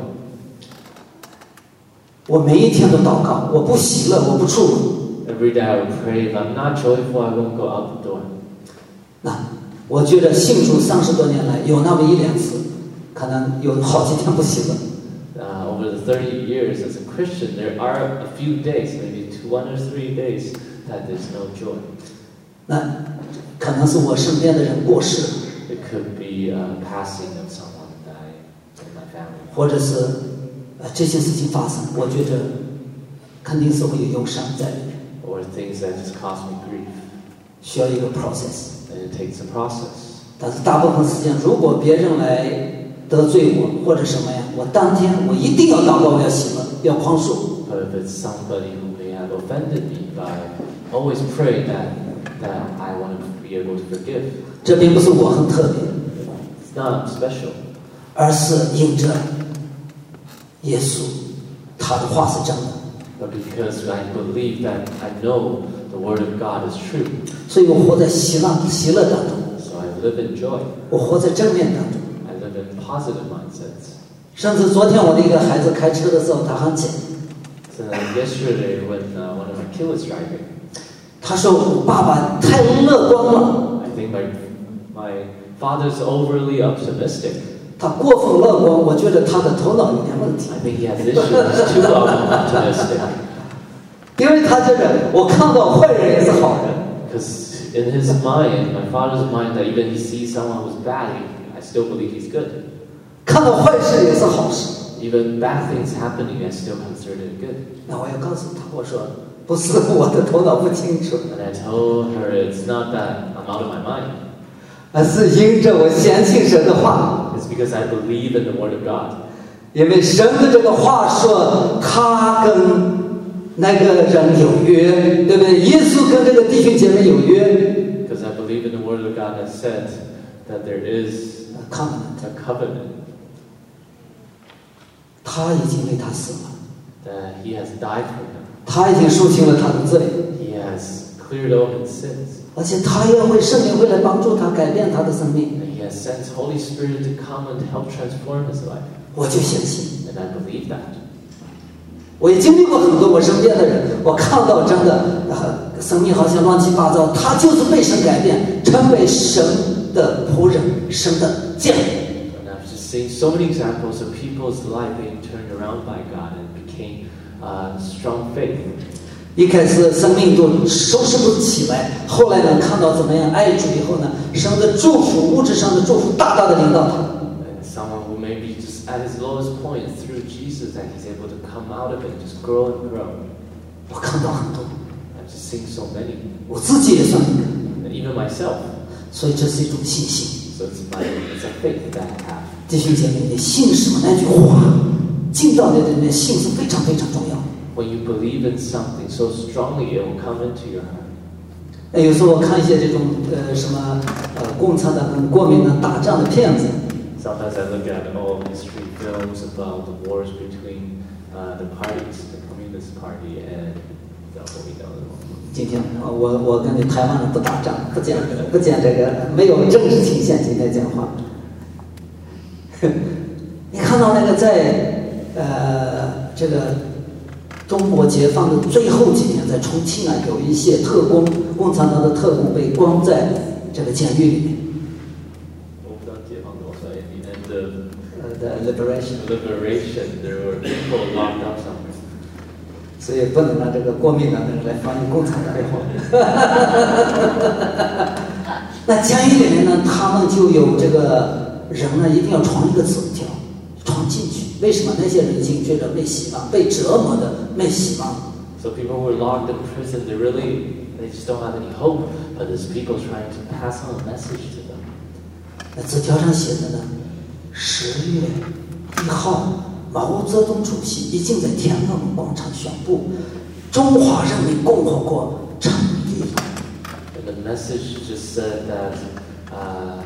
我每一天都祷告，我不喜乐，我不出门。 Every day I will pray. If I'm not joyful, I won't go out the door. 那我觉得信主三十多年来，有那么一两次，可能有好几天不喜乐。 Uh, over the thirty years as a Christian, there are a few days, maybe two, one or three days, that there's no joy. 那可能是我身边的人过世了， It could be a passing of someone died in my family. 或者是呃这些事情发生，我觉得肯定是会有忧伤在里面， Or things that just cause me grief. 需要一个 process。 And it takes a process. 但是大部分时间，如果别人来得罪我或者什么呀，我当天我一定要祷告，我要喜乐，要宽恕。 But if it's somebody who may have offended me, I always pray that, that I want to be able to forgive. 这并不是我很特别， It's not special. 而是因着耶稣，他的话是真的， But because I believe that I know the Word of God is true, 所以我活在喜乐喜乐当中， so I live in joy. 我活在正面当中。 I live in positive mindsets. 甚至昨天我的一个孩子开车的时候，他很讲， So like yesterday when uh, one of my kids was driving, 他说我爸爸太乐观了， I think my my father's overly optimistic. 他过分乐观，我觉得他的头脑有点问题。 I think he has issues. He's too optimistic. 因为他觉得我看到坏人也是好人， Because in his mind, my father's mind, that even he sees someone who's bad, he, I still believe he's good. 看到坏事也是好事。 Even bad things happening, I still considered it good. 那我要告诉他，我说不是我的头脑不清楚， And I told her it's not that I'm out of my mind. 而是因着我相信神的话。 It's because I believe in the Word of God. 因为神的这个话说，他跟那个人有约，对不对？耶稣跟这个弟兄姐妹有约。 Because I believe in the Word of God that said that there is A covenant. a covenant, 他已经为他死了， that He has died for him. 他已经赎清了他的罪， He has cleared all his sins. 而且他也会圣灵会来帮助他改变他的生命。 And He has sent His Holy Spirit to come and help transform his life. 我就相信， And I believe that. 我也经历过很多我身边的人，我看到真的、呃、生命好像乱七八糟，他就是被神改变，成为神的仆人，神的匠人。 And I've just seen so many examples of people's life being turned around by God and became uh, strong faith. 一开始生命都收拾不起来，后来呢，看到怎么样爱主以后呢，神的祝福，物质上的祝福大大的领到他。 And someone who may be just at his lowest point through Jesus, that he's able to come out of it, just grow and grow. 我看到很多， I've just seen so many, 我自己也算一个， and even myself. 所以这是一种信心。 So it's my, it's a faith that I have. 弟兄姐妹，你信什么？那句话进到你的里面，信是非常非常重要的。 When you believe in something so strongly, it will come into your heart. 那有时候我看一些这种呃什么呃共产党跟国民党打仗的片子， Sometimes I look at old history films about the wars between uh, the parties, the Communist Party and the Kuomintang. 今天啊，我我跟你台湾人不打仗，不讲不讲这个，没有政治倾向。今天讲话，你看到那个在呃这个中国解放的最后几年，在重庆啊，有一些特工，共产党的特工被关在这个监狱里面。呃 ，the liberation Liberation, there were people locked up somewhere. 所以不能让这个国民党的人来翻译共产党的话。那监狱里面呢，他们就有这个人呢，一定要传一个纸条，传进去。为什么那些人进去了没希望，被折磨的没希望？ So people who are locked in prison, they really, they just don't have any hope. But there's people trying to pass on a message to them. 那纸条上写的呢，十月一号，毛泽东主席已经在天安门广场宣布，中华人民共和国成立了。 And the message just said that uh,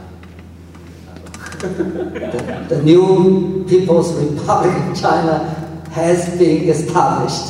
the, the new People's Republic of China has been established.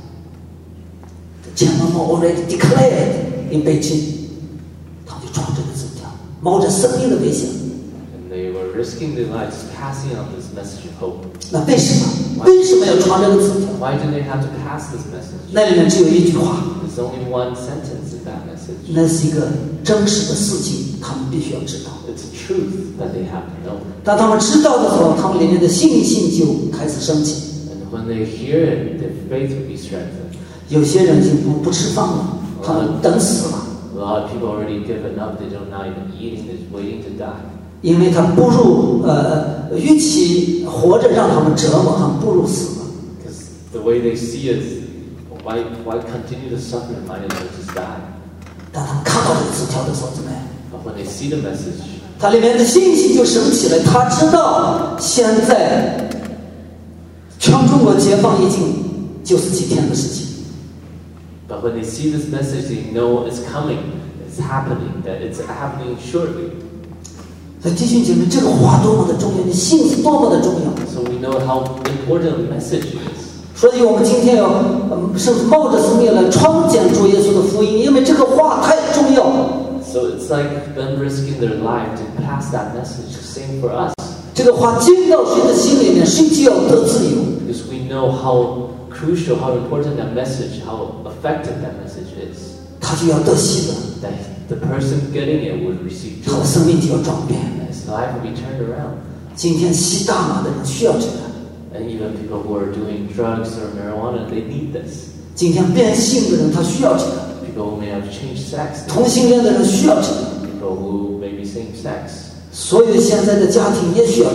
The Tiananmen already declared in Beijing. 他就传这个纸条，冒着生命的危险。 and they were risking their lives passing on this message of hope. 那为什么？为什么要传这个纸条？ Why do they have to pass this message? 那里面只有一句话， There's only one sentence in that message. 那是一个真实的事情，他们必须要知道。 It's a truth that they have to know. 当他们知道的时候，他们里面的信心就开始升起。 And when they hear it, their faith will be strengthened. 有些人已经不不吃饭了，他们等死了， A lot of people already given up. They don't not even eating. They're just waiting to die. 因为他不如呃，与其活着让他们折磨，还不如死了。 Because the way they see it, why why continue to suffer? Might as well just die. 当他们看到这个纸条的时候，怎么样？ But when they see the message, 他里面的信心就升起来。他知道现在全中国解放已经就是几天的事情。 but when they see this message, they know it's coming. It's happening. That it's happening shortly. 所以弟兄姐妹，这个话多么的重要，你信是多么的重要。 So we know how important the message is. 所以我们今天要，嗯，甚至冒着生命来传讲主耶稣的福音，因为这个话太重要了。 So it's like them risking their life to pass that message. Same for us. 这个话进到谁的心里面，谁就要得自由。 Because we know how crucial, how important that message, how effective that message is. 他就要得喜乐， That the person getting it would receive 他 joy. 的生命就要转变。 His life will be turned around. 今天吸大麻的人需要这个， And even people who are doing drugs or marijuana, they need this. 今天变性的人他需要这个， People who may have changed sex, 同性恋的人需要这个， people who may be same sex, 所有现在的家庭也需要这个。 a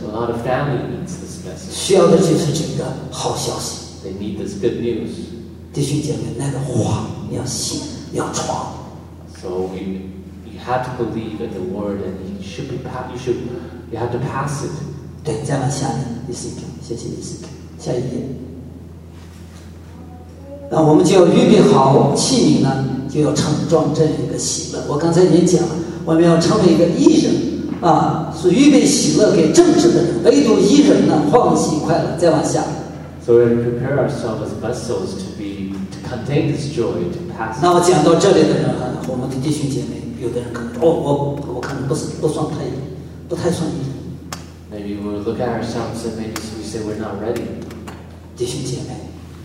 a lot of family needs this message. 需要的就是这个好消息。 They need this good news. 弟兄姐妹，那个话你要信，要传。 So we, you have to believe in the word, and you should be, you should, you have to pass it. 对，再往下面，第四个，谢谢第四个，下一页。那我们就要预备好器皿呢，就要盛装这样一个喜乐。我刚才已经讲了，我们要成为一个义人啊，是预备喜乐给正直的人，唯独义人呢，欢喜快乐。再往下。 So we prepare ourselves as vessels to be to contain this joy, to pass. 那我讲到这里的人哈，我们的弟兄姐妹，有的人可能哦，我我可能不是不算太不太算义人。 Maybe we'll look at ourselves and maybe we say we're not ready. 弟兄姐妹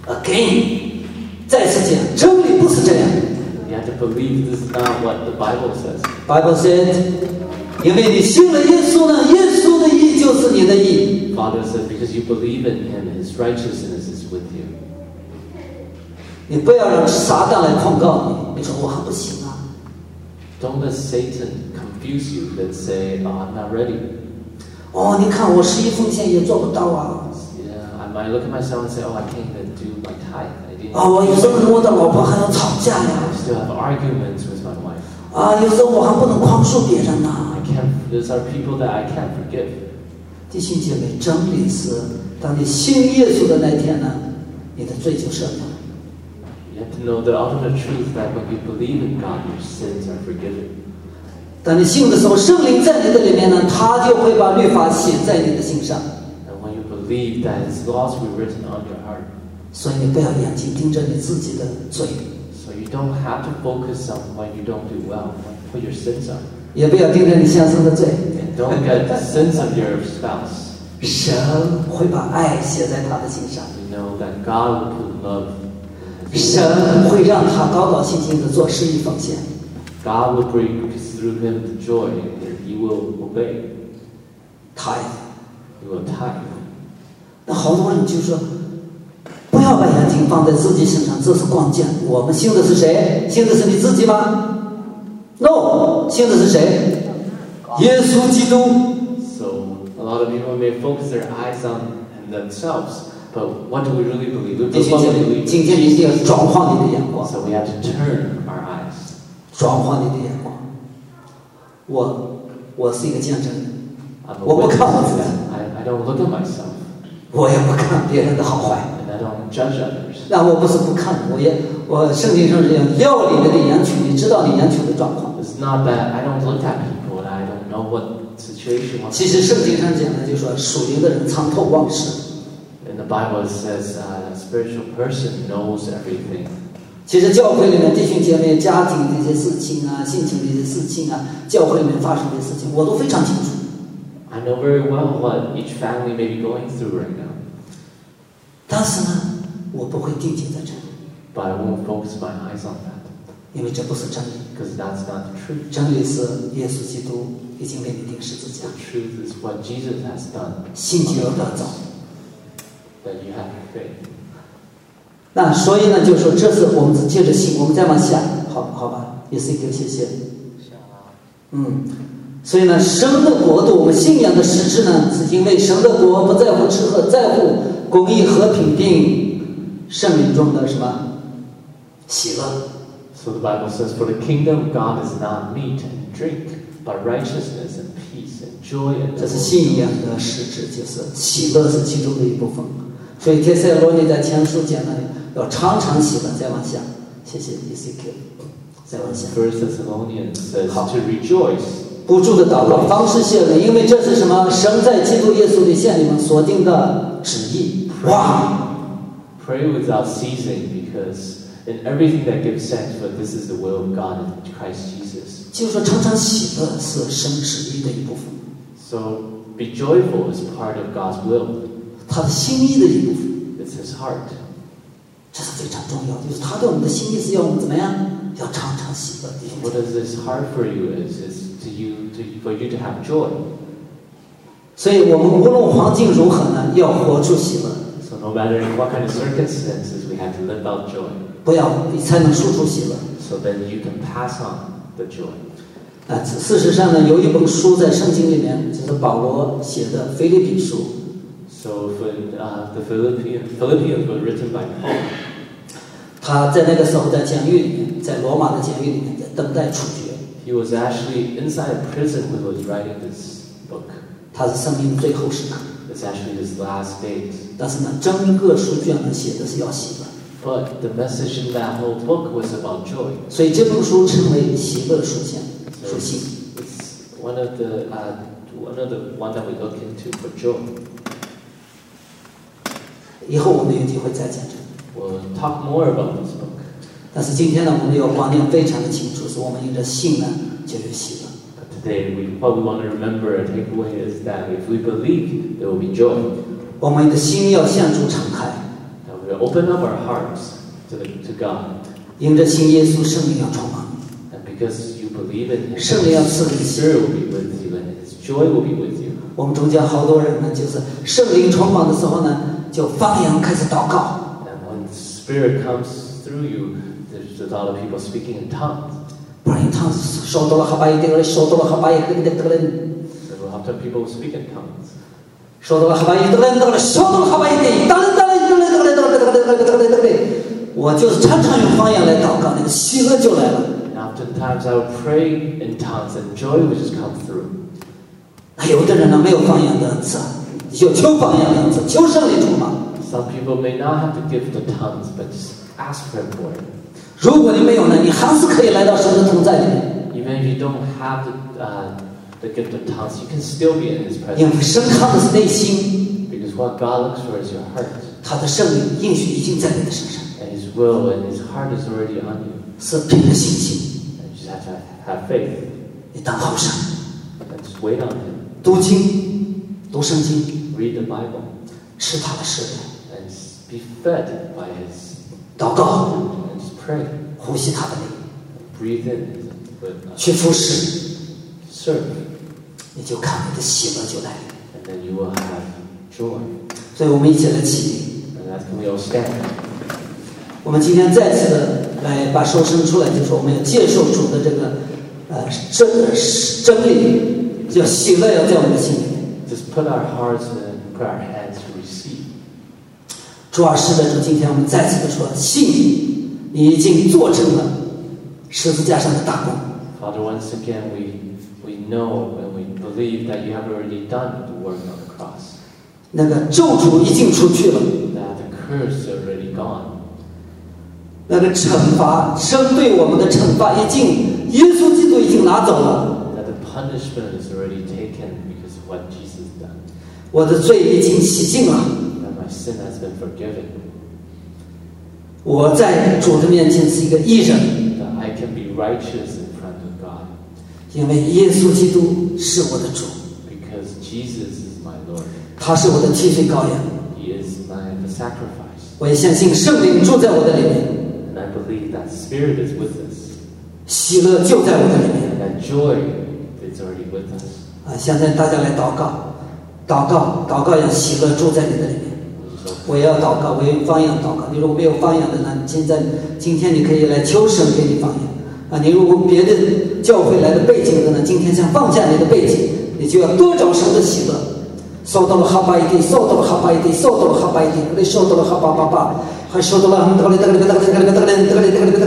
，again， 再次讲，真理不是这样。 You have to believe this is not what the Bible says. Bible said， 因为你信了耶稣呢，耶稣的义就是你的义。 Father says because you believe in Him, His righteousness is with you. 你不要让撒旦来控告你，你说我还不行啊。 Don't let Satan confuse you that say, "Oh, I'm not ready." 哦，你看我十一奉献也做不到啊。 Yeah, I might look at myself and say, "Oh, I can't even do my tithe. I didn't." 啊，我有时候跟我的老婆还要吵架呀。 I still have arguments with my wife. 啊，有时候我还不能宽恕别人呐。 I can't. These are people that I can't forgive. 弟兄姐妹，真理是，当你信耶稣的那天呢，你的罪就赦免了。 You have to know the ultimate truth that when you believe in God, your sins are forgiven. 当你信的时候，圣灵在你的里面呢，他就会把律法写在你的心上。 And when you believe that His laws will be written on your heart, 所以你不要眼睛盯着你自己的罪， so you don't have to focus on when you don't do well, what your sins are. 也不要盯着你先生的罪。 And don't get the sins of your spouse. 神会把爱写在他的心上， You know that God will put love. 神会让他高高兴兴的做十一奉献。 God will bring through him the joy, and he will obey. 他， He will tithe. 那好多人就说，不要把眼睛放在自己身上，这是关键。我们信的是谁？信的是你自己吗 ？No， 信的是谁？耶稣基督。 So a lot of people may focus their eyes on themselves, but what do we really believe? We 弟兄 what 姐 we 妹， believe 今 in 天你一定要 Jesus. 转换你的眼光， So we have to turn our eyes. 转换你的眼光。我，我是一个见证人， I'm a 我不 witness 看我 to 自己， that. I, I don't look at myself, 我也不看别人的好坏。 and I don't judge others. 那我不是不看，我也我圣经上是这样，料理你的眼球，你知道你眼球的状况。 It's not that I don't look at people and I don't know what situation. 其实圣经上讲的，就说属灵的人参透万事。 In the Bible, it says uh, a spiritual person knows everything. 其实教会里面弟兄姐妹、家庭的一些事情啊、性情的一些事情啊，教会里面发生的事情，我都非常清楚。 I know very well what each family may be going through right now, 但是呢，我不会定睛在这里， but I won't focus my eyes on that 因为这不是真理。 because that's not the truth. 真理是耶稣基督已经为你钉十字架， The truth is what Jesus has done, 信就要得着。 that you have faith. 那所以呢，就说这是我们接着信，我们再往下，好好吧？也是一个谢谢。嗯，所以呢，神的国度，我们信仰的实质呢，是因为神的国不在乎吃喝，在乎公义、和平，并圣灵中的什么喜乐。 So the Bible says, "For the kingdom of God is not meat and drink, but righteousness and peace and joy and 这是 the 信仰的实质，就是喜乐是其中的一部分。所以帖撒罗尼在前书讲呢，要常常喜乐。再往下，谢谢 E C Q。再往下， First Thessalonians says 好。 to rejoice. 不住的祷告，方式谢了，因为这是什么？神在基督耶稣里向你们所定的旨意。哇！ Pray without ceasing, because in everything that gives thanks, for this is the will of God in Christ Jesus. 就是说，常常喜乐是神旨意的一部分， So be joyful is part of God's will. 他的心意的一部分， It's His heart. 这是非常重要的。就是他对我们的心意是要我们怎么样？要常常喜乐。弟兄姐 What 妹 is His heart for you is, is to you to, for you to have joy. 所以我们无论环境如何呢，要活出喜乐， So no matter in what kind of circumstances, we have to live out joy. 不要才能输出喜乐。 So then you can pass on the joy. 啊，事实上呢，有一本书在圣经里面，就是保罗写的《腓立比书》。 So when uh, the Philippians, Philippians were written by Paul, 他在那个时候在监狱里面，在罗马的监狱里面，在等待处决。 he was actually inside prison when he was writing this book. 他是生命的最后时刻。 It's actually his last days. 但是呢，整个书卷呢写的是要喜乐。 But the message in that whole book was about joy. 所以这本书称为喜乐书信。书信。 It's one of the uh, one of the one that we look into for joy. 以后我们有机会再讲这个。 We'll talk more about this book. 但是今天呢，我们有观念非常的清楚，是我们因着信呢就有喜乐。 But today, we, what we want to remember and take away is that if we believe, there will be joy. 我们的心要向主敞开。 That we will open up our hearts to the, to God. 因着信耶稣，圣灵要充满。 And because you believe in Him, 圣灵要赐给 His 你。 Spirit will be with you, and His joy will be with you. 我们中间好多人呢，就是圣灵充满的时候呢，就方言开始祷告。 And when the Spirit comes through you, there's a lot of people speaking in tongues. 不然他说到了哈巴一点，说到了哈巴一点点点。 So we'll have to people speak in tongues. 说到了哈巴一点点点，说到了哈巴一点，当然当然当然当然当然当然当然当然，我就是常常用方言来祷告，那个喜乐就来了。 And oftentimes I would pray in tongues, and joy would just come through. 那有的人呢没有方言的恩赐，就求方言的恩赐，求圣灵充满。 Some people may not have the gift of tongues, but just ask for it for it. 如果你没有呢，你还是可以来到神的同在里面。 Even if you don't have the, uh, the gift of tongues, you can still be in His 因为 presence. 神看的是内心， Because what God looks for is your heart. 他的圣灵应许已经在你的身上， And His will and His heart is already on you. 是凭着信心， And you just have to have faith 你等候神， and just wait on Him. 读经，读圣经， Read the Bible 吃他的食物， and just be fed by His 祷告， and just pray. 呼吸他的灵， Breathe in with uh, 去服侍， serve. 你就看你的喜乐就来了。 And then you will have joy. 所以我们一起来起立。 And that's when we all stand. 我们今天再次的来把手伸出来，就是我们要接受主的这个呃真真理，叫喜乐要在我们的心里面。 Just put our hearts and put our hands to receive. 主啊，是的，主，今天我们再次的说，信你已经做成了十字架上的大功。 Father, once again, we we know and we believe that you have already done the work on the cross. 那个咒诅已经出去了， That the curse is already gone. 那个惩罚，神对我们的惩罚已经，耶稣基督已经拿走了。 That the punishment is already taken because of what Jesus done. 我的罪已经洗净了， That my sin has been forgiven. 我在主的面前是一个义人， That I can be righteous in front of God. 因为耶稣基督是我的主， Because Jesus is my Lord. 他是我的替罪羔羊。 He is my the sacrifice. 我也相信圣灵住在我的里面， And I believe that Spirit is with us. 喜乐就在我的里面。 And that joy is already with us. 啊，现在大家来祷告，祷告，祷告，让喜乐住在你的里面。 我也要祷告，我用方言祷告。你如果没有方言的呢，现在今天你可以来求神给你方言。啊，你如果别的教会来的背景的呢，今天想放下你的背景，你就要得着神的喜乐。收到了哈巴一点，收到了哈巴一点，收到了哈巴一点，你收到了哈巴巴巴，还收到了很多的这个这个这个这个这个这个这个这个这个这个这个这个这个这个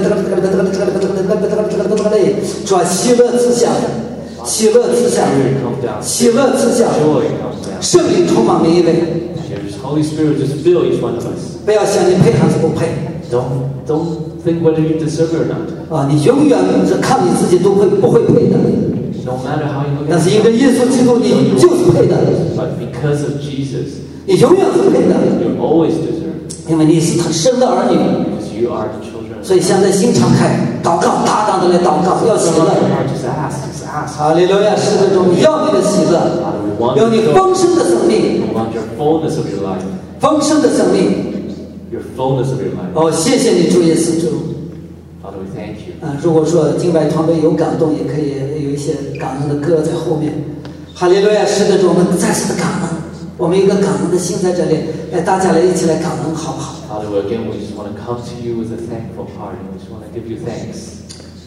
这个这个转喜乐之下，喜乐之下，喜乐之下， Joy comes down. 圣灵充满每一位。 There's Holy Spirit just fill each one of us. 不要想你配还是不配 Don't don't think whether you deserve it or not. 啊！你永远是看你自己都会不会配的， No matter how you look 但 at 是因为 it. 耶稣基督，你就是配的， But because of Jesus, 你永远是配的， you always deserve it. 因为你是他生的儿女。 Because you are the children. 所以现在心敞开，祷告，大胆的来祷告，要喜 Just 乐。 ask, just ask. 哈利路亚！是这种要你的喜乐， Father, we want 要你 your 丰盛的生命， we want your fullness of your life. 丰盛的生命。 Your fullness of your life. 哦，谢谢你，主耶稣主。 Father, we thank you. 嗯，如果说敬拜团队有感动，也可以有一些感恩的歌在后面。哈利路亚！是的，主，我们再次的感恩，我们有一个感恩的心在这里，来大家来一起来感恩，好不好？ Father, again, we just want to come to you with a thankful heart, and we just want to give you thanks.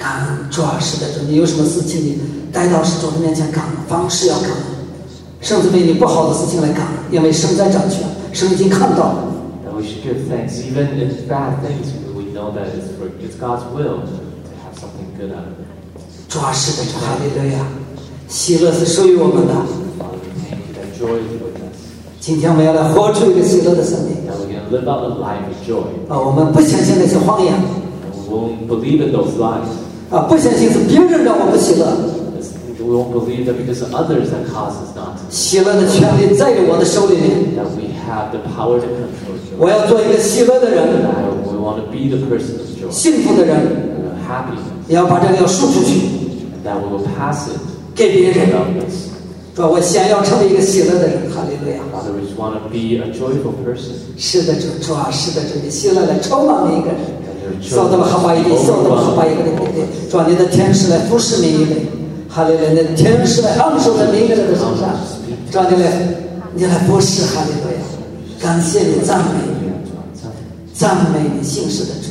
感恩主啊，是的，主，你有什么事情你带到主的面前感恩，方式要感恩，甚至为你不好的事情来感恩，因为神在掌权，神已经看到了。 And we should give thanks, even in bad things. We know that it's for it's God's will to have something good out of it. 主啊，是的，主，哈利路亚，喜乐是属于我们的。 Father, we thank you that joy is with us. 今天我们要来活出一个喜乐的生命。 That we're going to live out a life of joy. 啊，我们不相信那些谎言。 And we won't believe in those lies. 啊，不相信是别人让我们喜乐。 We won't believe that because of others that cause us not to. 喜乐的权利在于我的手里面。 That we have the power to control joy. 我要做一个喜乐的人。 That we want to be the person of joy. 幸福的人。 And happiness. 也要把这个要输出去。 And that we will pass it. 给别人。 Us. 主啊，我想要成为一个喜乐的人，哈利路亚。 Father, we just want to be a joyful person. 是的，主，主啊，是的，主，你喜乐来充满每一个人。扫到了好把一点，扫到了好把一个人，对对，主啊，你的天使来服侍每一位，哈利路亚，你的天使来安守在每一个人的身上，主啊，你来，你来服侍，哈利路亚，感谢你，赞美你，赞美你信实的主，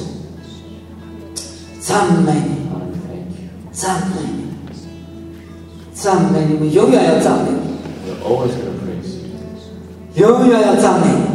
赞美你，赞美你，赞美你，我永远要赞美你，永远要赞美你。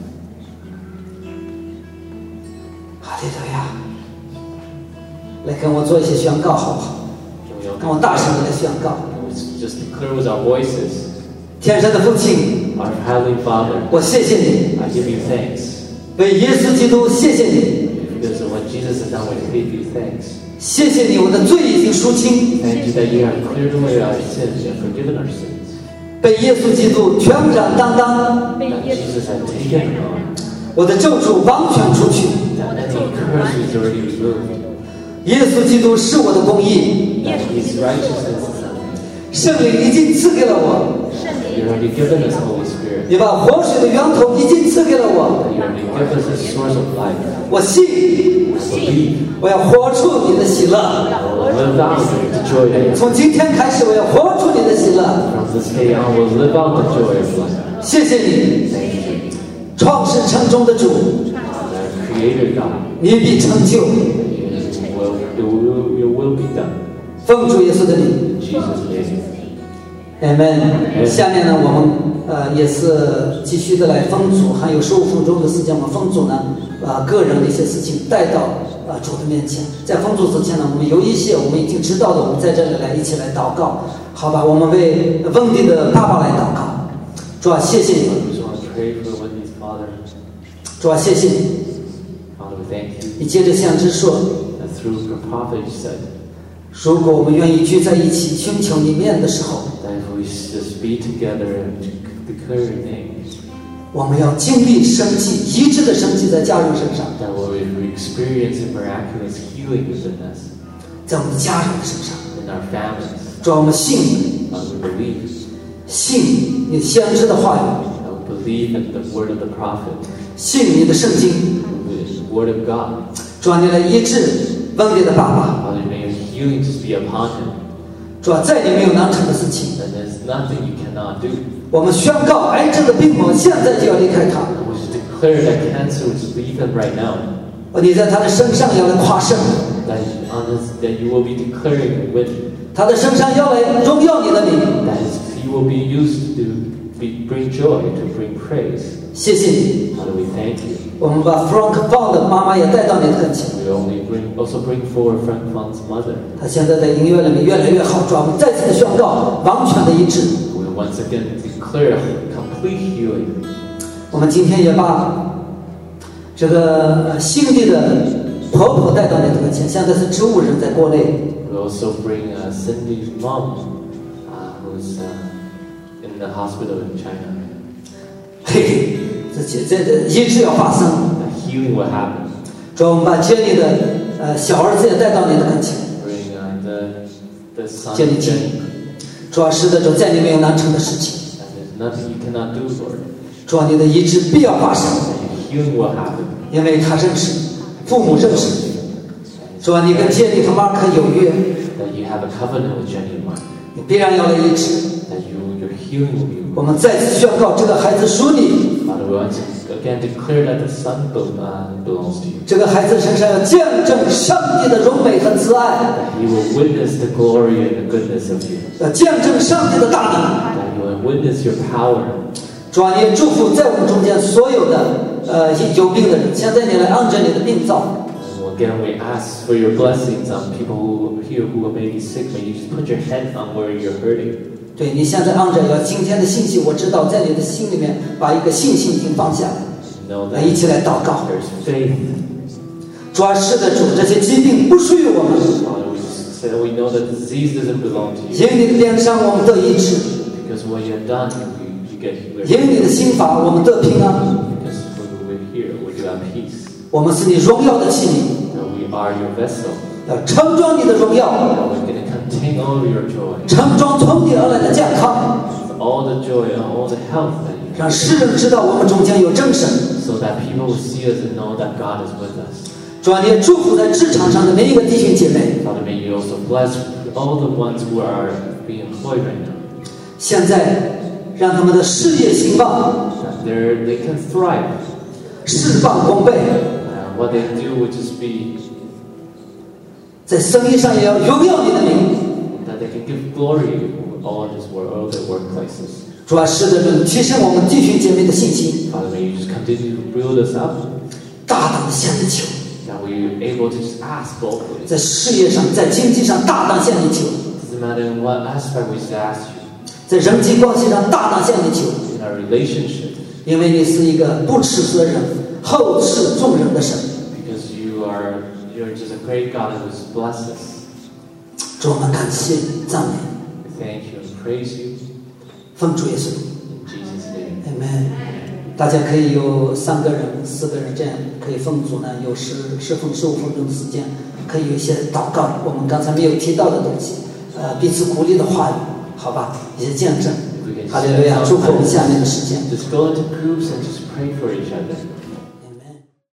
哈利路亚！来跟我做一些宣告，好不好？跟我大声的来宣告。 Just declare with our voices. 天上的父亲 Our Heavenly Father. 我谢谢你。 I give you thanks. 为耶稣基督谢谢你。 Because of what Jesus has done, we give you thanks. 谢谢你，我的罪已经赎清。 Thank you that you have cleared away our sins and forgiven our sins. 被耶稣基督全然担当。 That Jesus has taken on. 我的咒诅完全除去。 That any curse is already removed. 耶稣基督是我的公义。 That His righteousness. 圣灵已经赐给了我。 You already given us Holy Spirit. 你把活水的源头已经赐给了我。 You already given us the source of life. 我信。 I believe. 我要活出你的喜乐。 I will live out the joy. 从今天开始，我要活出你的喜乐。 From this day on, we'll live out the joy of life. 谢谢你。 Thank you. 创世城中的主。 Our Creator God. 你必成就。 Your will, your will be done. 奉主耶稣的名。 Jesus' name. Amen。下面呢，我们呃也是继续的来分组，还有十五分钟的时间，我们分组呢，把个人的一些事情带到啊主的面前。在分组之前呢，我们有一些我们已经知道的，我们在这里来一起来祷告，好吧？我们为温迪的爸爸来祷告。主啊，谢谢你。主啊，谢谢你。你接着先知说。如果我们愿意聚在一起寻求你面的时候，我们要经历神迹，医治的神迹在家人身上，在我们的家人的身上。主啊，我们信信你先知的话语，信你的圣经。主啊，你来医治温迪的爸爸。 Healing just be upon him. 主啊，再也没有难成的事情。 And there's nothing you cannot do. 我们宣告癌症的病魔现在就要离开他。 We should declare that cancer would leave him right now. 你在他的身上要来夸胜。 That on this, that you will be declaring with. 他的身上要来荣耀你的名。 That is, he will be used to be, bring joy, to bring praise. 谢谢你。 Father, we thank you. 我们把 Frank Fong 的妈妈也带到你的跟前。 We only bring, also bring forward Frank Fong's mother. 他现在在医院里面越来越好，主啊，我们再次的宣告完全的医治。 We once again declare complete healing. 我们今天也把这个新地的婆婆带到你的跟前，现在是植物人，在国内。 We also bring uh, Cindy's mom, uh, who's uh, in the hospital in China. 嘿嘿。这这这医治要发生 ，healing will happen。 主啊，我们把杰尼的呃小儿子也带到你的跟前。 Bring uh, the the son. 杰尼杰尼，主啊，是的，主再也没有难成的事情。 There's nothing you cannot do, Lord. 主啊，你的医治必要发生。 Healing will happen. 因为他认识，父母认识。主啊，你跟杰尼和马克有约。 That you have a covenant with Jenny and Mark. 你必然要来医治。 That you your healing will be. 我们再次宣告，这个孩子属你。 Father, we want to again declare that the Son uh, belongs to you. 这个孩子身上要见证上帝的荣美和慈爱， That he will witness the glory and the goodness of you. 要见证上帝的大能。 That he will witness your power. 主啊，你也祝福在我们中间所有的呃有病的人，现在你来按着你的病灶。 Again, we ask for your blessings on people who here who may be sick. May you just put your hand on where you're hurting. 对你现在按着要今天的信息，我知道在你的心里面把一个信心已经放下， Know 来 that 一起来祷告。 there's faith. 主啊，是的主，这些疾病不属于我们， Father, we just say that we know that disease doesn't belong to you. 因你的鞭伤我们得医治， Because what you have done, you, you get healed. 因你的心法我们得平安。 Because when we're here, we do have peace. 我们是你荣耀的器皿， That we are your vessel. 要盛装你的荣耀， That we're going to contain all of your joy. 盛装从你而来的健康， All the joy and all the health that you 让世人知道我们中间有真神。 so that people will see us and know that God is with us. 主啊，你也祝福在职场上的每一个弟兄姐妹。 Father, may you also bless all the ones who are being employed right now. 现在让他们的事业兴旺， That they're, they can thrive. 事半功倍， Uh, what they do would just be 在生意上也要荣耀你的名。 that they can give glory to all this world, all their workplaces. 主啊，是的主，提升我们弟兄姐妹的信心， Father, may you just continue to build us up. 大胆的向你求， That we're able to just ask boldly. 在事业上、在经济上大胆向你求， Doesn't matter in what aspect we just ask you. 在人际关系上大胆向你求， In our relationship. 因为你是一个不斥责人、厚赐众人的神。 Because you are you're just a great God who blesses us. 主，我们感谢赞美， We thank you and praise you 奉主耶稣 in Jesus' name. ，Amen。大家可以有三个人、四个人这样，可以分组呢，有十十分、十五分钟的时间，可以有一些祷告，我们刚才没有提到的东西，呃，彼此鼓励的话语，好吧，一些见证。哈利路亚，祝福我们下面的时间。 Just go into groups and just pray for each other.